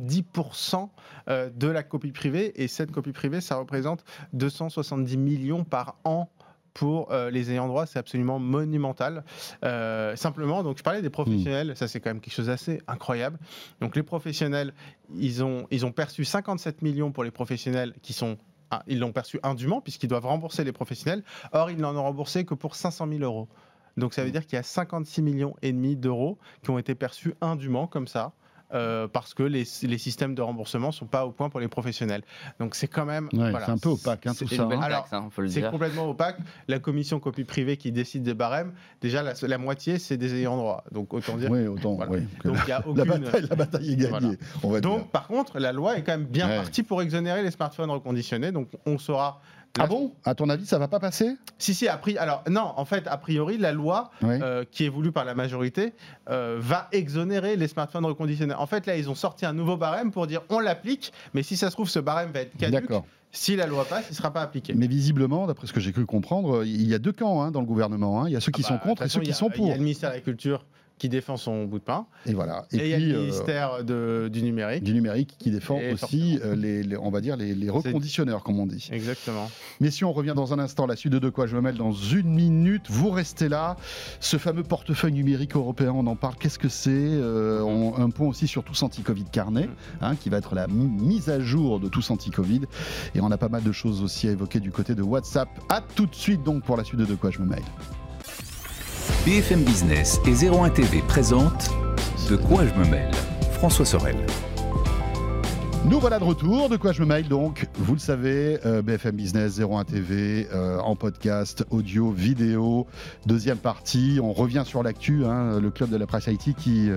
70% de la copie privée, et cette copie privée, ça représente 270 millions par an pour les ayants droit. C'est absolument monumental. Simplement, donc je parlais des professionnels, ça c'est quand même quelque chose d'assez incroyable. Donc les professionnels, ils ont perçu 57 millions pour les professionnels qui sont... ils l'ont perçu indûment puisqu'ils doivent rembourser les professionnels. Or, ils n'en ont remboursé que pour 500 000 €. Donc ça veut dire qu'il y a 56,5 millions d'euros qui ont été perçus indûment comme ça. Parce que les systèmes de remboursement ne sont pas au point pour les professionnels. Donc c'est quand même... c'est un peu opaque, tout ça. C'est complètement opaque. La commission copie privée qui décide des barèmes, déjà la moitié, c'est des ayants droit. Donc autant dire... Oui, autant. Voilà. Oui. Donc il y a aucune... la bataille est gagnée. Voilà. Donc par contre, la loi est quand même bien partie pour exonérer les smartphones reconditionnés. Donc on saura... Ah bon ? À ton avis, ça va pas passer ? Si, alors non, en fait, a priori, la loi qui est voulue par la majorité va exonérer les smartphones reconditionnés. En fait, là, ils ont sorti un nouveau barème pour dire on l'applique, mais si ça se trouve, ce barème va être caduc. Si la loi passe, il ne sera pas appliqué. Mais visiblement, d'après ce que j'ai cru comprendre, il y a deux camps dans le gouvernement. Il y a ceux qui sont contre et ceux qui sont pour. Il y a le ministère de la Culture qui défend son bout de pain. Et voilà. Et il y a le ministère du numérique. Du numérique qui défend aussi on va dire les reconditionneurs, comme on dit. Exactement. Mais si on revient dans un instant, la suite de quoi je me mêle dans une minute, vous restez là. Ce fameux portefeuille numérique européen, on en parle. Qu'est-ce que c'est ? Un point aussi sur Tous Anti-Covid Carnet, qui va être la mise à jour de Tous Anti-Covid. Et on a pas mal de choses aussi à évoquer du côté de WhatsApp. À tout de suite donc pour la suite de quoi je me mêle. BFM Business et 01 TV présentent De quoi je me mêle, François Sorel. Nous voilà de retour, de quoi je me mêle donc. vous le savez, BFM Business, 01 TV, en podcast, audio, vidéo. Deuxième partie, on revient sur l'actu, le club de la presse IT qui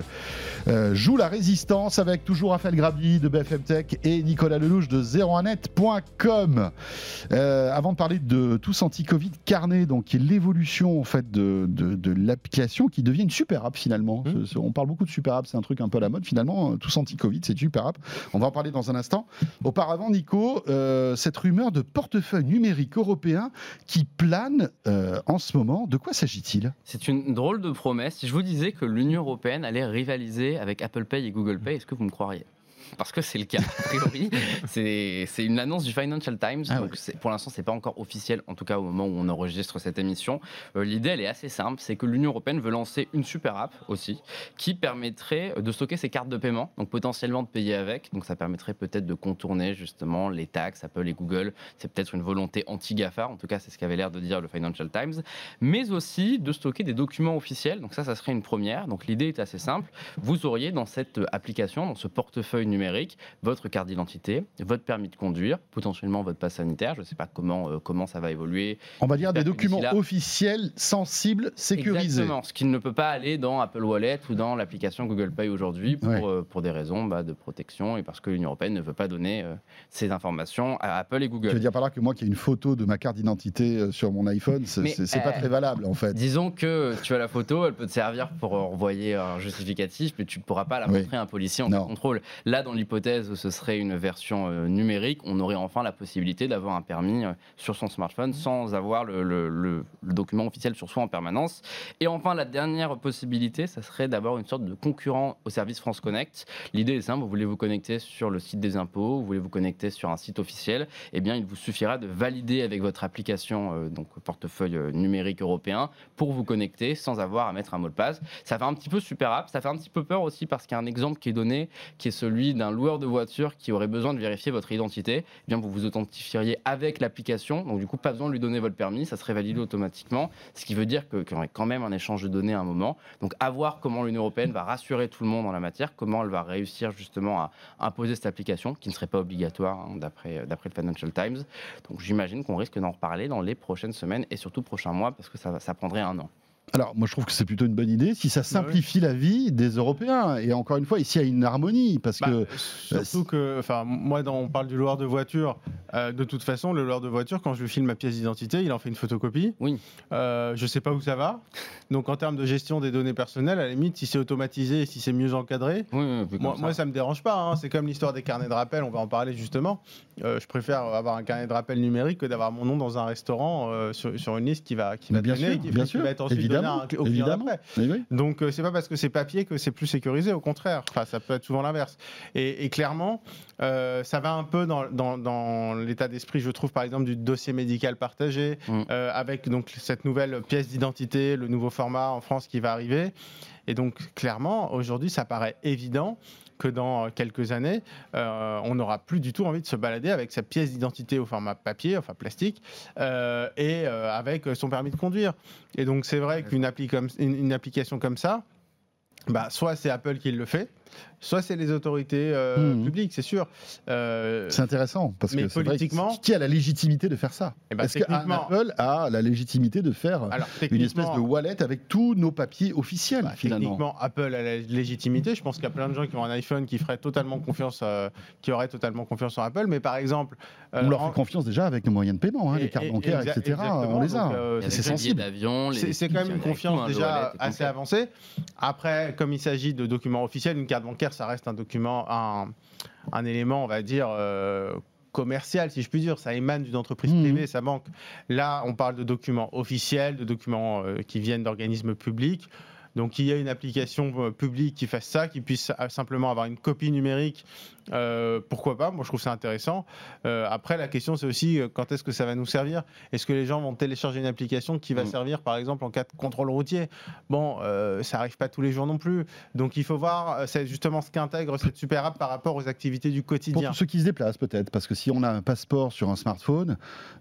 joue la résistance avec toujours Raphaël Grabli de BFM Tech et Nicolas Lelouch de 01net.com. Avant de parler de Tous Anti-Covid Carnet, donc qui est l'évolution en fait de l'application qui devient une super app finalement. On parle beaucoup de super app, c'est un truc un peu à la mode finalement. Tous Anti-Covid, c'est une super app. On va en parler dans un instant. Auparavant, Nico, cette rumeur de portefeuille numérique européen qui plane en ce moment, de quoi s'agit-il ? C'est une drôle de promesse. Si je vous disais que l'Union européenne allait rivaliser avec Apple Pay et Google Pay, est-ce que vous me croiriez ? Parce que c'est le cas, a priori. C'est une annonce du Financial Times. Donc pour l'instant, ce n'est pas encore officiel, en tout cas au moment où on enregistre cette émission. L'idée, elle est assez simple. C'est que l'Union européenne veut lancer une super app aussi qui permettrait de stocker ses cartes de paiement, donc potentiellement de payer avec. Donc ça permettrait peut-être de contourner justement les taxes, Apple et Google. C'est peut-être une volonté anti-GAFA. En tout cas, c'est ce qu'avait l'air de dire le Financial Times. Mais aussi de stocker des documents officiels. Donc ça serait une première. Donc l'idée est assez simple. Vous auriez dans cette application, dans ce portefeuille numérique, votre carte d'identité, votre permis de conduire, potentiellement votre passe sanitaire. Je ne sais pas comment ça va évoluer. On va dire des documents officiels, sensibles, sécurisés. Exactement, ce qui ne peut pas aller dans Apple Wallet ou dans l'application Google Pay aujourd'hui pour des raisons de protection et parce que l'Union européenne ne veut pas donner ces informations à Apple et Google. Je veux dire par là que moi qui ai une photo de ma carte d'identité sur mon iPhone, c'est pas très valable en fait. Disons que tu as la photo, elle peut te servir pour envoyer un justificatif, mais tu ne pourras pas la montrer à un policier en contrôle. Là, dans l'hypothèse où ce serait une version numérique, on aurait enfin la possibilité d'avoir un permis sur son smartphone sans avoir le document officiel sur soi en permanence. Et enfin, la dernière possibilité, ça serait d'avoir une sorte de concurrent au service France Connect. L'idée est simple, vous voulez vous connecter sur le site des impôts, vous voulez vous connecter sur un site officiel, eh bien il vous suffira de valider avec votre application, donc portefeuille numérique européen, pour vous connecter sans avoir à mettre un mot de passe. Ça fait un petit peu super app, ça fait un petit peu peur aussi parce qu'il y a un exemple qui est donné, qui est celui d'un loueur de voiture qui aurait besoin de vérifier votre identité. Eh bien, vous vous authentifieriez avec l'application, donc du coup, pas besoin de lui donner votre permis, ça serait validé automatiquement, ce qui veut dire qu'il y aurait quand même un échange de données à un moment. Donc, à voir comment l'Union européenne va rassurer tout le monde en la matière, comment elle va réussir justement à imposer cette application, qui ne serait pas obligatoire d'après le Financial Times. Donc, j'imagine qu'on risque d'en reparler dans les prochaines semaines et surtout prochains mois, parce que ça prendrait 1 an. Alors, moi, je trouve que c'est plutôt une bonne idée si ça simplifie la vie des Européens. Et encore une fois, ici, il y a une harmonie. Parce que surtout que, moi, on parle du loueur de voiture. De toute façon, le loueur de voiture, quand je lui file ma pièce d'identité, il en fait une photocopie. Oui. Je ne sais pas où ça va. Donc, en termes de gestion des données personnelles, à la limite, si c'est automatisé, si c'est mieux encadré, moi, ça ne me dérange pas. C'est comme l'histoire des carnets de rappel. On va en parler justement. Je préfère avoir un carnet de rappel numérique que d'avoir mon nom dans un restaurant sur une liste qui va traîner et qui va être ensuite donné au client d'après. Oui. Donc c'est pas parce que c'est papier que c'est plus sécurisé, au contraire. Ça peut être souvent l'inverse. Et clairement, ça va un peu dans l'état d'esprit, je trouve, par exemple, du dossier médical partagé, avec donc cette nouvelle pièce d'identité, le nouveau format en France qui va arriver. Et donc clairement, aujourd'hui, ça paraît évident que dans quelques années, on n'aura plus du tout envie de se balader avec sa pièce d'identité au format papier, enfin plastique, et avec son permis de conduire. Et donc c'est vrai qu'une application comme ça, soit c'est Apple qui le fait, soit c'est les autorités publiques, c'est sûr. C'est intéressant, parce que politiquement, vrai, qui a la légitimité de faire ça ? Est-ce qu'Apple a la légitimité de faire une espèce de wallet avec tous nos papiers officiels, finalement ? Techniquement, Apple a la légitimité. Je pense qu'il y a plein de gens qui ont un iPhone qui auraient totalement confiance en Apple. Mais par exemple... on leur fait confiance déjà avec nos moyens de paiement, les cartes bancaires, etc. On les a. C'est sensible. C'est quand même une confiance déjà assez avancée. Après, comme il s'agit de documents officiels, une carte bancaire, ça reste un document, un élément, on va dire, commercial, si je puis dire. Ça émane d'une entreprise privée, sa banque. Là, on parle de documents officiels, de documents qui viennent d'organismes publics. Donc, il y a une application publique qui fasse ça, qui puisse simplement avoir une copie numérique. Pourquoi pas ? Moi, je trouve ça intéressant. Après, la question, c'est aussi quand est-ce que ça va nous servir ? Est-ce que les gens vont télécharger une application qui va servir, par exemple, en cas de contrôle routier ? Ça n'arrive pas tous les jours non plus. Donc, il faut voir c'est justement ce qu'intègre cette super app par rapport aux activités du quotidien. Pour tous ceux qui se déplacent, peut-être, parce que si on a un passeport sur un smartphone,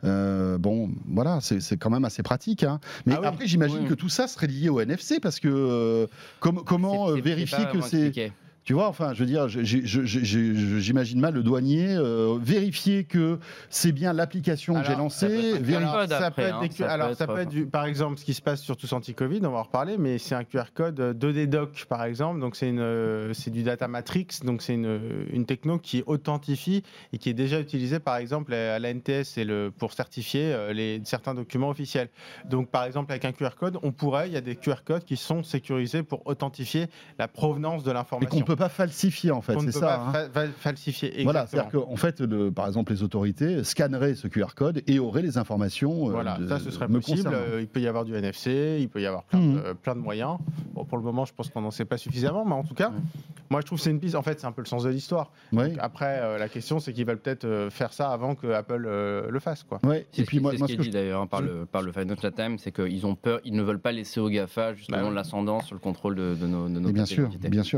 voilà, c'est quand même assez pratique. Mais après, j'imagine que tout ça serait lié au NFC, parce que comment vérifier que c'est... Tu vois, enfin, je veux dire, j'imagine mal le douanier vérifier que c'est bien l'application que j'ai lancée. Ça peut être par exemple, ce qui se passe sur Tous Anti-Covid, on va en reparler, mais c'est un QR code 2D Doc, par exemple. Donc, c'est du data matrix. Donc, c'est une techno qui authentifie et qui est déjà utilisée, par exemple, à la NTS pour certifier certains documents officiels. Donc, par exemple, avec un QR code, il y a des QR codes qui sont sécurisés pour authentifier la provenance de l'information. Et qu'on ne peut pas falsifier, en fait, c'est ça. On ne peut pas falsifier, exactement. Voilà, c'est-à-dire qu'en fait, par exemple, les autorités scanneraient ce QR code et auraient les informations. Voilà, ça, ce serait possible. Il peut y avoir du NFC, il peut y avoir plein de moyens. Bon, pour le moment, je pense qu'on n'en sait pas suffisamment, mais en tout cas, moi, je trouve que c'est une piste. En fait, c'est un peu le sens de l'histoire. Ouais. Donc, après, la question, c'est qu'ils veulent peut-être faire ça avant que Apple le fasse, quoi. Ouais. Et puis moi, ce qui est dit d'ailleurs par le Financial Times, c'est qu'ils ont peur, ils ne veulent pas laisser aux GAFA justement l'ascendant sur le contrôle de nos bien sûr.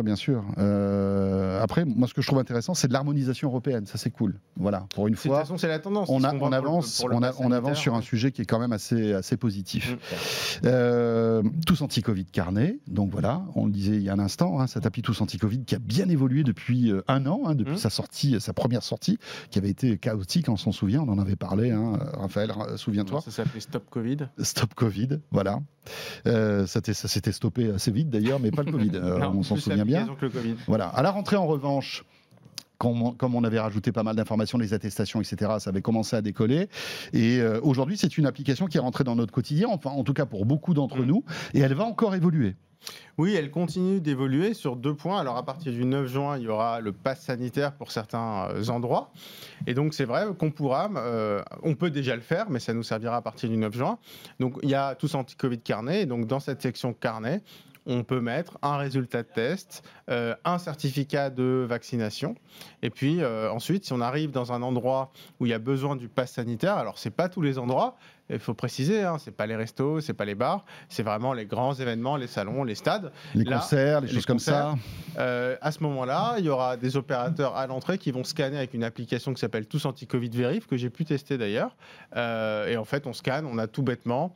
Après, moi, ce que je trouve intéressant, c'est de l'harmonisation européenne. Ça, c'est cool. Voilà, pour une fois. De toute façon, c'est la tendance. On avance sur un sujet qui est quand même assez positif. Tous Anti-Covid Carnet. Donc voilà, on le disait il y a un instant, cette appli Tous Anti-Covid qui a bien évolué depuis un an, depuis sa première sortie, qui avait été chaotique, on s'en souvient, on en avait parlé, Raphaël, souviens-toi. Ça s'appelait Stop Covid. Stop Covid, voilà. Ça s'était stoppé assez vite d'ailleurs, mais pas le Covid, on s'en souvient bien. Que le COVID. Voilà. À la rentrée, en revanche, comme on avait rajouté pas mal d'informations, les attestations, etc., ça avait commencé à décoller. Et aujourd'hui, c'est une application qui est rentrée dans notre quotidien, enfin, en tout cas pour beaucoup d'entre nous, et elle va encore évoluer. Oui, elle continue d'évoluer sur 2 points. Alors, à partir du 9 juin, il y aura le pass sanitaire pour certains endroits. Et donc, c'est vrai qu'on on peut déjà le faire, mais ça nous servira à partir du 9 juin. Donc, il y a Tous Anti-Covid Carnet. Et donc, dans cette section carnet, on peut mettre un résultat de test, un certificat de vaccination. Et puis ensuite, si on arrive dans un endroit où il y a besoin du pass sanitaire, alors c'est pas tous les endroits, il faut préciser, c'est pas les restos, c'est pas les bars, c'est vraiment les grands événements, les salons, les stades. Les concerts, les choses comme ça. À ce moment-là, il y aura des opérateurs à l'entrée qui vont scanner avec une application qui s'appelle Tous Anti-Covid Verif, que j'ai pu tester d'ailleurs. Et en fait, on scanne, on a tout bêtement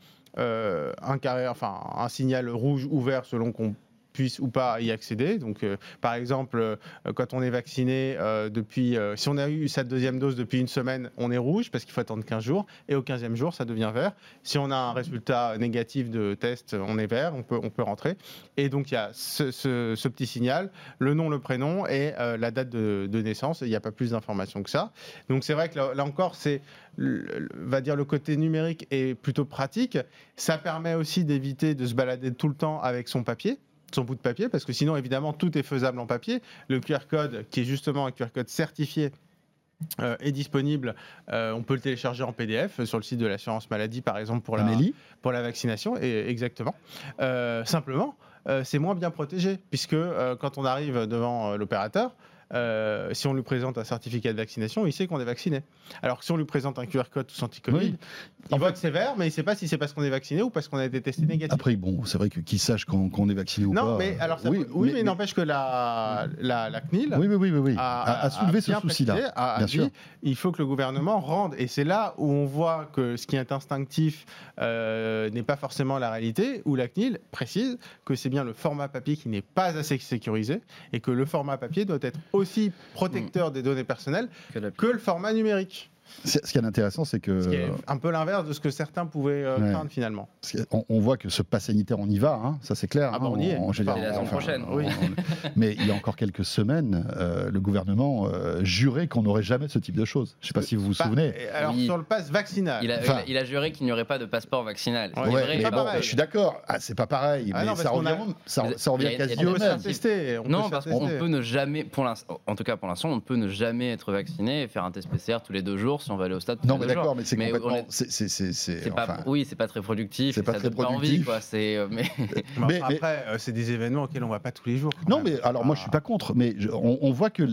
un signal rouge ou vert selon qu'on puisse ou pas y accéder. Donc, par exemple, quand on est vacciné si on a eu sa deuxième dose depuis une semaine, on est rouge parce qu'il faut attendre 15 jours. Et au 15e jour, ça devient vert. Si on a un résultat négatif de test, on est vert, on peut rentrer. Et donc, il y a ce petit signal, le nom, le prénom et la date de naissance. Il n'y a pas plus d'informations que ça. Donc, c'est vrai que là encore, le côté numérique est plutôt pratique. Ça permet aussi d'éviter de se balader tout le temps avec son papier, son bout de papier, parce que sinon, évidemment, tout est faisable en papier. Le QR code, qui est justement un QR code certifié, est disponible. On peut le télécharger en PDF sur le site de l'assurance maladie, par exemple, pour la vaccination. Et exactement. Simplement, c'est moins bien protégé, puisque quand on arrive devant l'opérateur, si on lui présente un certificat de vaccination, il sait qu'on est vacciné. Alors que si on lui présente un QR code Tous Anti-Covid, il voit que c'est vert, mais il ne sait pas si c'est parce qu'on est vacciné ou parce qu'on a été testé négatif. Après, bon, c'est vrai que qui sache qu'on est vacciné ou pas. Non, mais alors mais n'empêche que la CNIL a soulevé ce souci-là. A dit, il faut que le gouvernement rende. Et c'est là où on voit que ce qui est instinctif n'est pas forcément la réalité, où la CNIL précise que c'est bien le format papier qui n'est pas assez sécurisé et que le format papier doit être aussi protecteur des données personnelles que le format numérique. Ce qui est intéressant, c'est que... Ce qui est un peu l'inverse de ce que certains pouvaient craindre finalement. On voit que ce pass sanitaire, on y va, ça c'est clair. On y est. C'est la semaine prochaine. Mais il y a encore quelques semaines, le gouvernement jurait qu'on n'aurait jamais ce type de choses. Je ne sais pas si vous vous souvenez. Alors sur le pass vaccinal. Il a juré qu'il n'y aurait pas de passeport vaccinal. Je suis d'accord, c'est pas pareil. Mais ça revient quasi au même. Non, parce qu'on peut ne jamais, en tout cas pour l'instant, on peut ne jamais être vacciné et faire un test PCR tous les 2 jours si on va aller au stade. Non, mais d'accord, mais c'est complètement. Oui, c'est pas très productif. C'est pas très productif. Mais après, c'est des événements auxquels on va pas tous les jours. Non, mais alors moi je suis pas contre, mais on voit que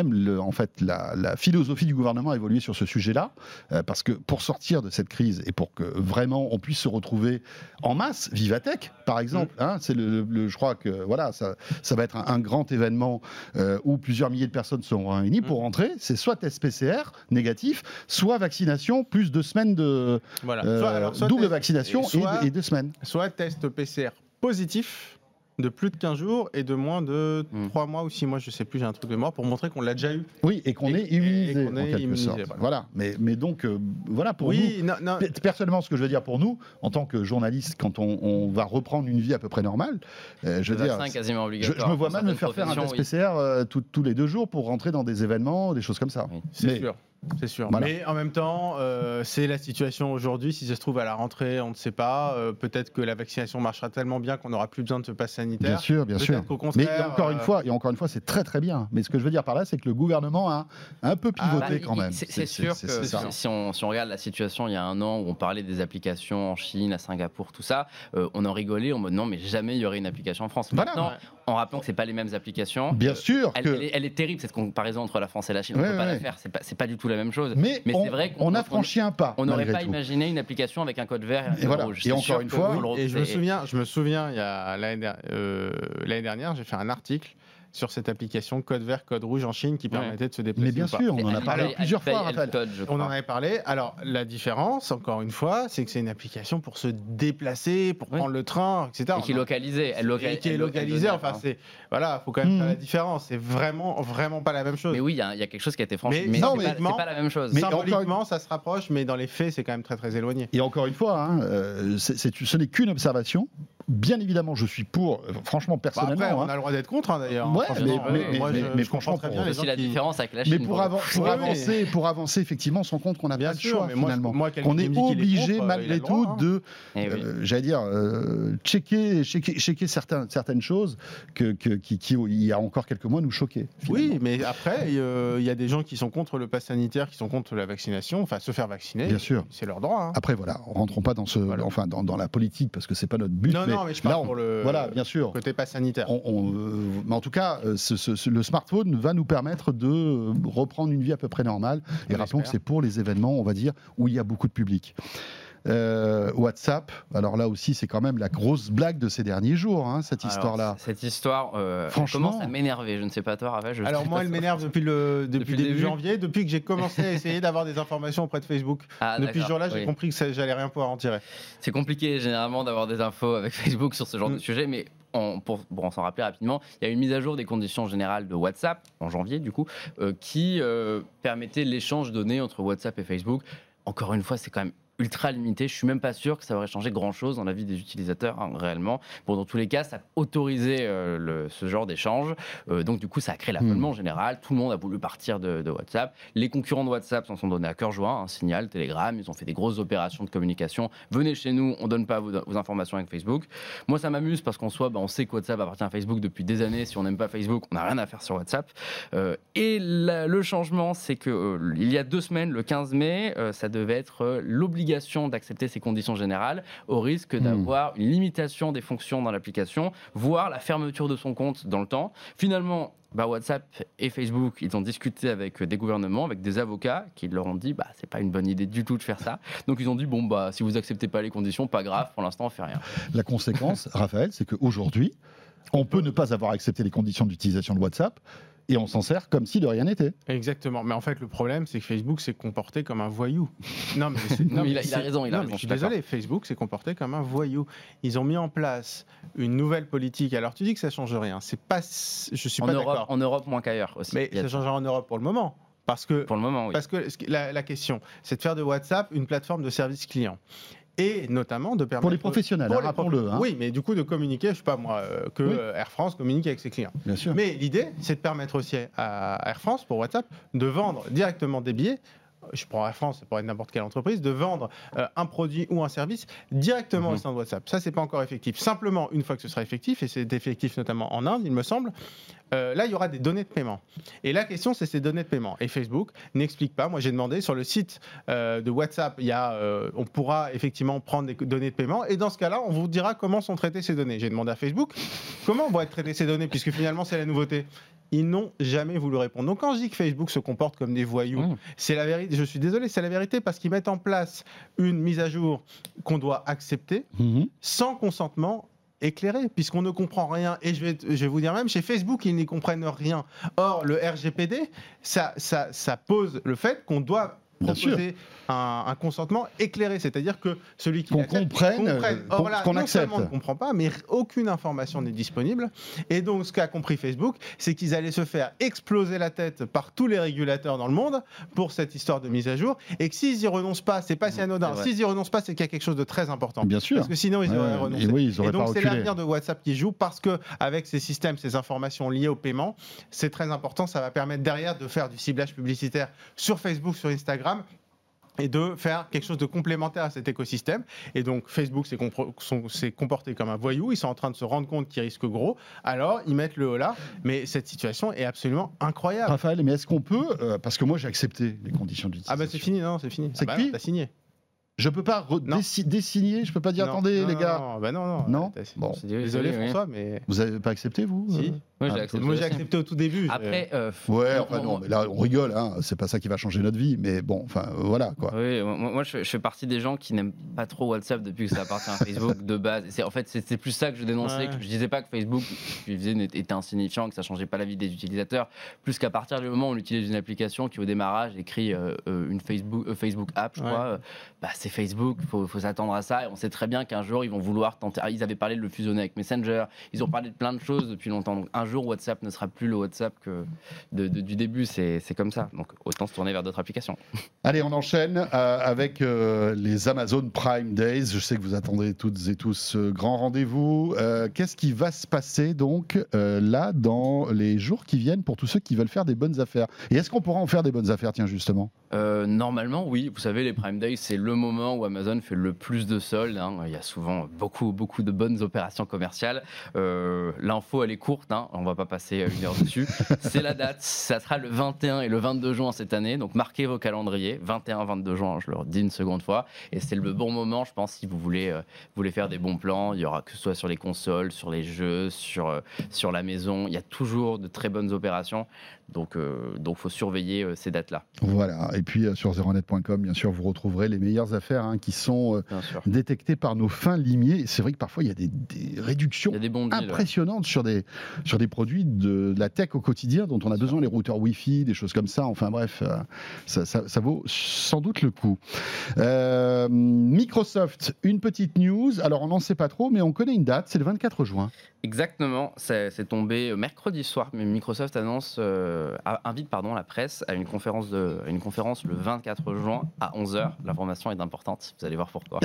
la philosophie du gouvernement a évolué sur ce sujet-là, parce que pour sortir de cette crise et pour que vraiment on puisse se retrouver en masse, Vivatech par exemple, c'est je crois que voilà, ça va être un grand événement où plusieurs milliers de personnes seront réunies pour rentrer. C'est soit test PCR négatif, soit vaccination plus 2 semaines de soit double vaccination et 2 semaines. Soit test PCR positif de plus de 15 jours et de moins de 3 mois ou 6 mois, je sais plus, j'ai un truc de mémoire, pour montrer qu'on l'a déjà eu. Oui, et qu'on est immunisé, qu'on est en quelque immunisé, sorte. voilà. Voilà. Mais donc, voilà, pour nous, personnellement, ce que je veux dire pour nous, en tant que journaliste, quand on va reprendre une vie à peu près normale, je veux dire, quasiment obligatoire. Je me vois mal me faire faire un test PCR tous les 2 jours pour rentrer dans des événements, des choses comme ça. Oui. C'est sûr. C'est sûr. Voilà. Mais en même temps, c'est la situation aujourd'hui. Si ça se trouve à la rentrée, on ne sait pas. Peut-être que la vaccination marchera tellement bien qu'on n'aura plus besoin de ce pass sanitaire. Bien sûr, bien sûr. Mais encore une fois, c'est très très bien. Mais ce que je veux dire par là, c'est que le gouvernement a un peu pivoté quand même. C'est sûr que si on regarde la situation il y a un an où on parlait des applications en Chine, à Singapour, tout ça, on en rigolait en mode non, mais jamais il y aurait une application en France. Maintenant, en rappelant que c'est pas les mêmes applications. Bien sûr. Elle est terrible cette comparaison entre la France et la Chine. On ne peut pas la faire. C'est pas du tout la même chose. Mais c'est vrai qu'on a franchi un pas. On n'aurait pas imaginé une application avec un code vert et un code rouge. Et encore une fois, je me souviens, il y a l'année dernière, j'ai fait un article sur cette application code vert, code rouge en Chine qui permettait de se déplacer. Mais bien sûr, on en a parlé plusieurs fois, Raphaël. On en avait parlé. Alors, la différence, encore une fois, c'est que c'est une application pour se déplacer, pour prendre le train, etc. Et qui est localisée. Qui est localisée. Enfin, voilà, faut quand même faire la différence. C'est vraiment pas la même chose. Mais oui, il y a quelque chose qui a été franchi. Mais c'est pas la même chose. Mais symboliquement, ça se rapproche, mais dans les faits, c'est quand même très très éloigné. Et encore une fois, ce n'est qu'une observation. Bien évidemment, je suis pour, franchement, personnellement. Après, on a le droit d'être contre, d'ailleurs. Ouais, mais je comprends très bien les gens la différence avec la Chine. Mais pour avancer, effectivement, sans compte qu'on n'a pas le choix, finalement. On est obligé, malgré tout, de, j'allais dire, checker certaines choses qui, il y a encore quelques mois, nous choquaient. Oui, mais après, il y a des gens qui sont contre le pass sanitaire, qui sont contre la vaccination, enfin, se faire vacciner. Bien sûr. C'est leur droit. Après, voilà, rentrons pas dans dans la politique, parce que c'est pas notre but. Non, mais je parle pour le bien sûr. Côté pass sanitaire. Mais en tout cas, le smartphone va nous permettre de reprendre une vie à peu près normale. Et rappelons que c'est pour les événements, on va dire, où il y a beaucoup de public. WhatsApp, alors là aussi c'est quand même la grosse blague de ces derniers jours, cette histoire-là. Cette histoire, franchement, commence à m'énerver. Je ne sais pas toi, Raphaël. Alors moi, elle m'énerve depuis début janvier, depuis que j'ai commencé à essayer d'avoir des informations auprès de Facebook. Depuis ce jour-là, j'ai compris que j'allais rien pouvoir en tirer. C'est compliqué généralement d'avoir des infos avec Facebook sur ce genre de sujet, mais pour s'en rappeler rapidement, il y a une mise à jour des conditions générales de WhatsApp en janvier, du coup, qui permettait l'échange de données entre WhatsApp et Facebook. Encore une fois, c'est quand même ultra limité. Je suis même pas sûr que ça aurait changé grand-chose dans la vie des utilisateurs, réellement. Bon, dans tous les cas, ça autorisait ce genre d'échange. Donc, du coup, ça a créé l'affolement général. Tout le monde a voulu partir de WhatsApp. Les concurrents de WhatsApp s'en sont donnés à cœur joie. Signal, Telegram, ils ont fait des grosses opérations de communication. Venez chez nous, on donne pas vos informations avec Facebook. Moi, ça m'amuse parce qu'en soi, on sait que WhatsApp appartient à Facebook depuis des années. Si on n'aime pas Facebook, on n'a rien à faire sur WhatsApp. Et le changement, c'est que il y a 2 semaines, le 15 mai, ça devait être l'obligation d'accepter ces conditions générales au risque d'avoir une limitation des fonctions dans l'application, voire la fermeture de son compte dans le temps. Finalement, WhatsApp et Facebook, ils ont discuté avec des gouvernements, avec des avocats qui leur ont dit c'est pas une bonne idée du tout de faire ça. Donc ils ont dit si vous acceptez pas les conditions, pas grave, pour l'instant on fait rien. La conséquence, Raphaël, c'est qu'aujourd'hui, on peut ne pas avoir accepté les conditions d'utilisation de WhatsApp et on s'en sert comme si de rien n'était. Exactement. Mais en fait, le problème, c'est que Facebook s'est comporté comme un voyou. Non, mais il a raison. Je suis désolé. Facebook s'est comporté comme un voyou. Ils ont mis en place une nouvelle politique. Alors, tu dis que ça change rien. Je suis pas d'accord. En Europe, moins qu'ailleurs aussi. Mais ça changera en Europe pour le moment. Pour le moment, oui. Parce que la question, c'est de faire de WhatsApp une plateforme de service client. Et notamment de permettre... Pour les professionnels, rappelons-le. Oui, mais du coup de communiquer, je ne sais pas moi, Air France communique avec ses clients. Bien sûr. Mais l'idée, c'est de permettre aussi à Air France, pour WhatsApp, de vendre directement des billets. Je prends Air France, ça pourrait être n'importe quelle entreprise, de vendre un produit ou un service directement au sein de WhatsApp. Ça, c'est pas encore effectif. Simplement, une fois que ce sera effectif, et c'est effectif notamment en Inde, il me semble, là, il y aura des données de paiement. Et la question, c'est ces données de paiement. Et Facebook n'explique pas. Moi, j'ai demandé sur le site de WhatsApp, on pourra effectivement prendre des données de paiement. Et dans ce cas-là, on vous dira comment sont traitées ces données. J'ai demandé à Facebook comment vont être traitées ces données, puisque finalement, c'est la nouveauté. Ils n'ont jamais voulu répondre. Donc quand je dis que Facebook se comporte comme des voyous, c'est la vérité. Je suis désolé, c'est la vérité parce qu'ils mettent en place une mise à jour qu'on doit accepter sans consentement éclairé, puisqu'on ne comprend rien. Et je vais vous dire même, chez Facebook, ils n'y comprennent rien. Or, le RGPD, ça pose le fait qu'on doit proposer un consentement éclairé, c'est-à-dire que celui qui qu'on l'accepte, comprenne, Or là, qu'on non accepte. seulement on ne comprend pas, mais aucune information n'est disponible. Et donc, ce qu'a compris Facebook, c'est qu'ils allaient se faire exploser la tête par tous les régulateurs dans le monde pour cette histoire de mise à jour, et que s'ils y renoncent pas, c'est pas si anodin. S'ils y renoncent pas, c'est qu'il y a quelque chose de très important. Bien sûr. Parce que sinon, ils auraient renoncé. Et oui, ils auraient Et donc, pas c'est reculé. l'avenir de WhatsApp qui joue, parce que avec ces systèmes, ces informations liées au paiement, c'est très important. Ça va permettre derrière de faire du ciblage publicitaire sur Facebook, sur Instagram, et de faire quelque chose de complémentaire à cet écosystème. Et donc Facebook s'est comporté comme un voyou, ils sont en train de se rendre compte qu'ils risquent gros, alors ils mettent le holà, mais cette situation est absolument incroyable. Raphaël, mais est-ce qu'on peut, parce que moi j'ai accepté les conditions d'utilisation. Ah bah c'est fini, non, c'est fini. C'est bah cuit. non, t'as signé. Je peux pas désigner, je peux pas dire Non, attendez non, les non, gars. Non, bah non. Non. T'as- Bon, Désolé François, mais... vous avez pas accepté vous Si. Moi, j'ai Ah, accepté. Moi j'ai accepté au tout début. Après, Ouais, non, enfin non, mais là on rigole, hein. C'est pas ça qui va changer notre vie, mais bon, enfin voilà quoi. Oui, moi je fais partie des gens qui n'aiment pas trop WhatsApp depuis que ça appartient à Facebook de base. En fait, c'est plus ça que je dénonçais. Ouais. Que je disais pas que Facebook, ce qu'il faisait, était insignifiant, que ça changeait pas la vie des utilisateurs. Plus qu'à partir du moment où on utilise une application qui au démarrage écrit une Facebook app, je crois, c'est Facebook, faut s'attendre à ça. Et on sait très bien qu'un jour ils vont vouloir tenter. Ils avaient parlé de le fusionner avec Messenger. Ils ont parlé de plein de choses depuis longtemps. Donc un jour WhatsApp ne sera plus le WhatsApp que du début. C'est comme ça. Donc autant se tourner vers d'autres applications. Allez, on enchaîne avec les Amazon Prime Days. Je sais que vous attendez toutes et tous ce grand rendez-vous. Qu'est-ce qui va se passer donc là dans les jours qui viennent pour tous ceux qui veulent faire des bonnes affaires? Et est-ce qu'on pourra en faire des bonnes affaires, tiens, justement? Normalement, oui. Vous savez, les Prime Days, c'est le moment où Amazon fait le plus de soldes. Il y a souvent beaucoup de bonnes opérations commerciales. L'info, elle est courte. On ne va pas passer une heure dessus. C'est la date. Ça sera le 21 et le 22 juin cette année. Donc, marquez vos calendriers. 21-22 juin, je le redis une seconde fois. Et c'est le bon moment, je pense, si vous voulez faire des bons plans. Il y aura que ce soit sur les consoles, sur les jeux, sur la maison. Il y a toujours de très bonnes opérations. Donc, faut surveiller ces dates-là. Voilà. Et puis sur zeronet.com, bien sûr, vous retrouverez les meilleures affaires qui sont détectées par nos fins limiers. Et c'est vrai que parfois il y a des réductions impressionnantes sur des produits de la tech au quotidien dont on a besoin, les routeurs Wi-Fi, des choses comme ça. Enfin bref, ça vaut sans doute le coup. Microsoft, une petite news. Alors on n'en sait pas trop, mais on connaît une date. C'est le 24 juin. Exactement. C'est tombé mercredi soir. Mais Microsoft invite la presse à une conférence le 24 juin à 11h. L'information est importante, vous allez voir pourquoi.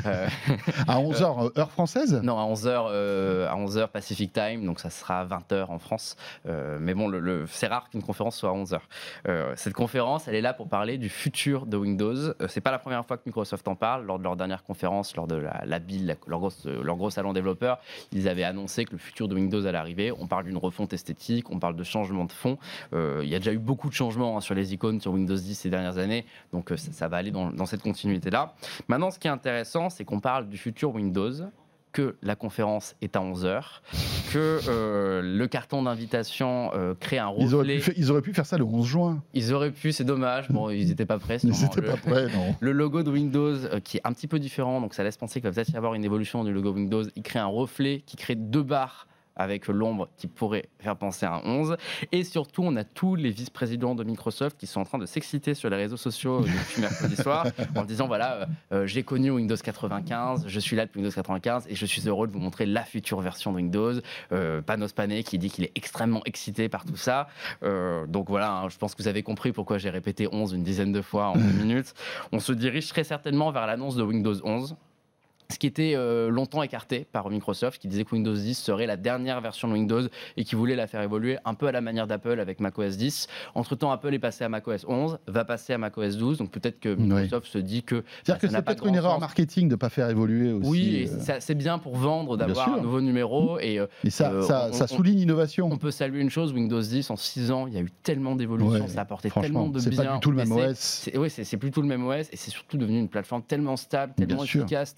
À 11h, heure française? Non, à 11h Pacific Time, donc ça sera 20h en France. Mais bon, c'est rare qu'une conférence soit à 11h. Cette conférence, elle est là pour parler du futur de Windows. C'est pas la première fois que Microsoft en parle. Lors de leur dernière conférence, lors de la build, leur gros salon développeur, ils avaient annoncé que le futur de Windows allait arriver. On parle d'une refonte esthétique, on parle de changement de fond. Il y a déjà eu beaucoup de changements sur les icônes sur Windows 10 ces dernières années, donc ça va aller dans cette continuité-là. Maintenant, ce qui est intéressant, c'est qu'on parle du futur Windows, que la conférence est à 11h, que le carton d'invitation crée un reflet. Ils auraient pu faire ça le 11 juin. Ils auraient pu, c'est dommage. Bon, ils n'étaient pas prêts. Ils n'étaient pas prêts, non. Le logo de Windows, qui est un petit peu différent, donc ça laisse penser qu'il va peut-être y avoir une évolution du logo Windows. Il crée un reflet qui crée 2 barres avec l'ombre qui pourrait faire penser à un 11. Et surtout, on a tous les vice-présidents de Microsoft qui sont en train de s'exciter sur les réseaux sociaux depuis mercredi soir en disant voilà, j'ai connu Windows 95, je suis là depuis Windows 95 et je suis heureux de vous montrer la future version de Windows. Panos Panay qui dit qu'il est extrêmement excité par tout ça. Donc voilà, je pense que vous avez compris pourquoi j'ai répété 11 une dizaine de fois en 2 minutes. On se dirige très certainement vers l'annonce de Windows 11. Ce qui était longtemps écarté par Microsoft, qui disait que Windows 10 serait la dernière version de Windows et qui voulait la faire évoluer un peu à la manière d'Apple avec macOS 10. Entre-temps, Apple est passé à macOS 11, va passer à macOS 12, donc peut-être que Microsoft se dit que... C'est-à-dire que c'est peut-être une erreur marketing de ne pas faire évoluer aussi. Oui, et c'est bien pour vendre, d'avoir un nouveau numéro. Et ça souligne l'innovation. On peut saluer une chose, Windows 10, en 6 ans, il y a eu tellement d'évolutions, ça a apporté tellement de bien. C'est pas du tout le même OS. Oui, c'est plus tout le même OS, et c'est surtout devenu une plateforme tellement stable, tellement efficace, tellement...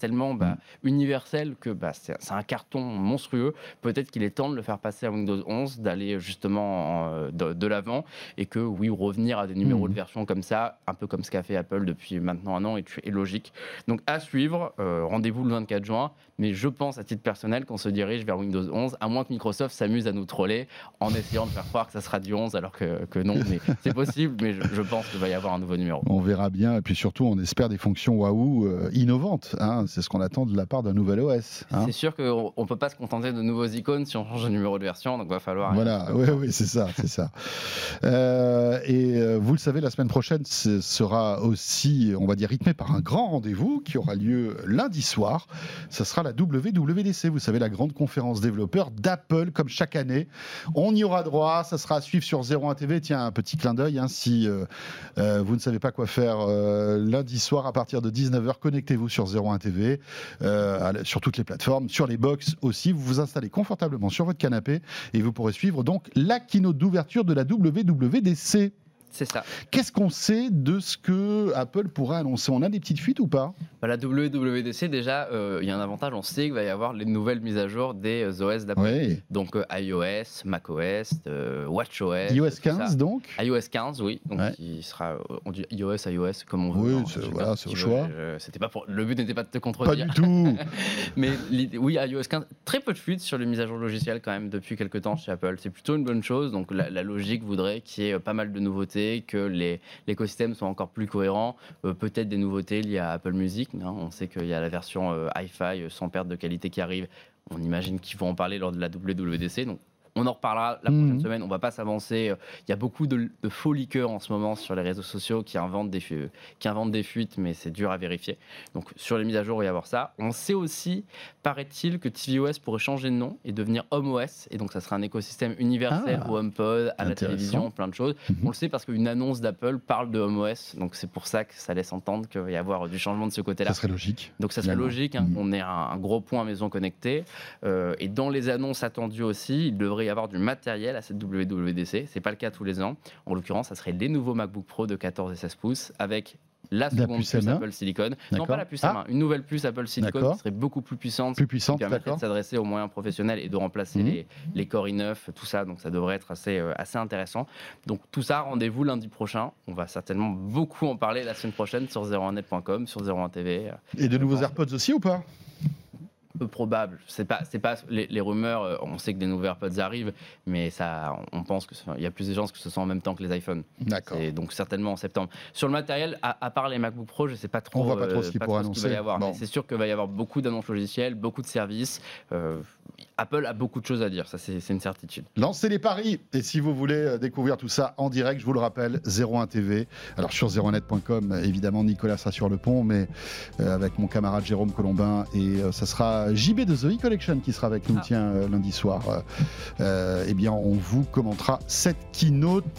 universel, que c'est un carton monstrueux. Peut-être qu'il est temps de le faire passer à Windows 11, d'aller justement de l'avant, et que oui, revenir à des numéros de version comme ça, un peu comme ce qu'a fait Apple depuis maintenant un an, est logique. Donc à suivre, rendez-vous le 24 juin, mais je pense à titre personnel qu'on se dirige vers Windows 11, à moins que Microsoft s'amuse à nous troller en essayant de faire croire que ça sera du 11 alors que non, mais c'est possible, mais je pense qu'il va y avoir un nouveau numéro. On verra bien, et puis surtout on espère des fonctions Wahoo innovantes, c'est ce qu'on attend de la part d'un nouvel OS. C'est sûr qu'on ne peut pas se contenter de nouveaux icônes si on change de numéro de version, donc il va falloir... Voilà, oui, c'est ça. Et vous le savez, la semaine prochaine sera aussi, on va dire, rythmée par un grand rendez-vous qui aura lieu lundi soir. Ça sera la WWDC, vous savez, la grande conférence développeur d'Apple, comme chaque année. On y aura droit, ça sera à suivre sur 01 TV. Tiens, un petit clin d'œil, si vous ne savez pas quoi faire lundi soir à partir de 19h, connectez-vous sur 01 TV, sur toutes les plateformes, sur les box aussi. Vous vous installez confortablement sur votre canapé et vous pourrez suivre donc la keynote d'ouverture de la WWDC. C'est ça. Qu'est-ce qu'on sait de ce que Apple pourrait annoncer ? On a des petites fuites ou pas ? La WWDC, déjà, il y a un avantage, on sait qu'il va y avoir les nouvelles mises à jour des OS d'Apple. Oui. Donc iOS, macOS, watchOS. iOS 15 donc ? iOS 15, oui. Donc il sera, on dit iOS, comme on veut. Oui, c'est au choix. Le but n'était pas de te contredire. Pas du tout. Mais oui, iOS 15, très peu de fuites sur les mises à jour logicielles quand même depuis quelques temps chez Apple. C'est plutôt une bonne chose. Donc la logique voudrait qu'il y ait pas mal de nouveautés, que l'écosystème soit encore plus cohérent, peut-être des nouveautés liées à Apple Music. On sait qu'il y a la version Hi-Fi sans perte de qualité qui arrive. On imagine qu'ils vont en parler lors de la WWDC. Donc on en reparlera la prochaine semaine, on ne va pas s'avancer. Il y a beaucoup de faux leakers en ce moment sur les réseaux sociaux qui inventent des fuites, mais c'est dur à vérifier. Donc sur les mises à jour, il va y avoir ça. On sait aussi, paraît-il, que tvOS pourrait changer de nom et devenir HomeOS. Et donc ça sera un écosystème universel au HomePod, à la télévision, plein de choses. On le sait parce qu'une annonce d'Apple parle de HomeOS. Donc c'est pour ça que ça laisse entendre qu'il va y avoir du changement de ce côté-là. Ça serait logique. Donc ça serait logique qu'on ait un gros point maison connectée. Et dans les annonces attendues aussi, il devrait y avoir du matériel à cette WWDC. C'est pas le cas tous les ans. En l'occurrence, ça serait les nouveaux MacBook Pro de 14 et 16 pouces avec la seconde puce Apple Silicon. Non, pas la puce M1, une nouvelle puce Apple Silicon qui serait beaucoup plus puissante, qui permettrait de s'adresser aux moyens professionnels et de remplacer les Core i9, tout ça. Donc ça devrait être assez intéressant. Donc tout ça, rendez-vous lundi prochain. On va certainement beaucoup en parler la semaine prochaine sur 01net.com, sur 01 TV. Et de nouveaux AirPods aussi ou pas ? Peu probable. C'est pas les rumeurs. On sait que des nouveaux AirPods arrivent, mais on pense qu'il y a plus de chances que ce soit en même temps que les iPhones. D'accord. Donc certainement en septembre. Sur le matériel, à part les MacBook Pro, je sais pas trop. On voit pas trop ce qu'il pourrait annoncer. Va y avoir. Mais c'est sûr qu'il va y avoir beaucoup d'annonces logicielles, beaucoup de services. Apple a beaucoup de choses à dire. Ça, c'est une certitude. Lancez les paris. Et si vous voulez découvrir tout ça en direct, je vous le rappelle, 01 TV. Alors sur 01net.com, évidemment, Nicolas sera sur le pont, mais avec mon camarade Jérôme Colombin, et ça sera JB de The E-Collection qui sera avec nous lundi soir. Eh bien, on vous commentera cette keynote,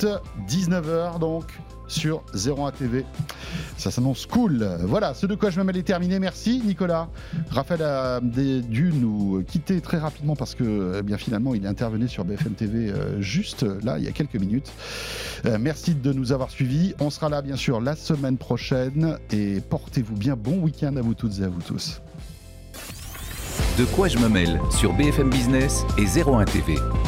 19h donc, sur 01 TV. Ça s'annonce cool. Voilà, ce de quoi je me mêle est terminé. Merci Nicolas. Raphaël a dû nous quitter très rapidement parce que bien finalement il est intervenu sur BFM TV juste là, il y a quelques minutes. Merci de nous avoir suivis. On sera là bien sûr la semaine prochaine et portez-vous bien. Bon week-end à vous toutes et à vous tous. De quoi je me mêle sur BFM Business et 01 TV.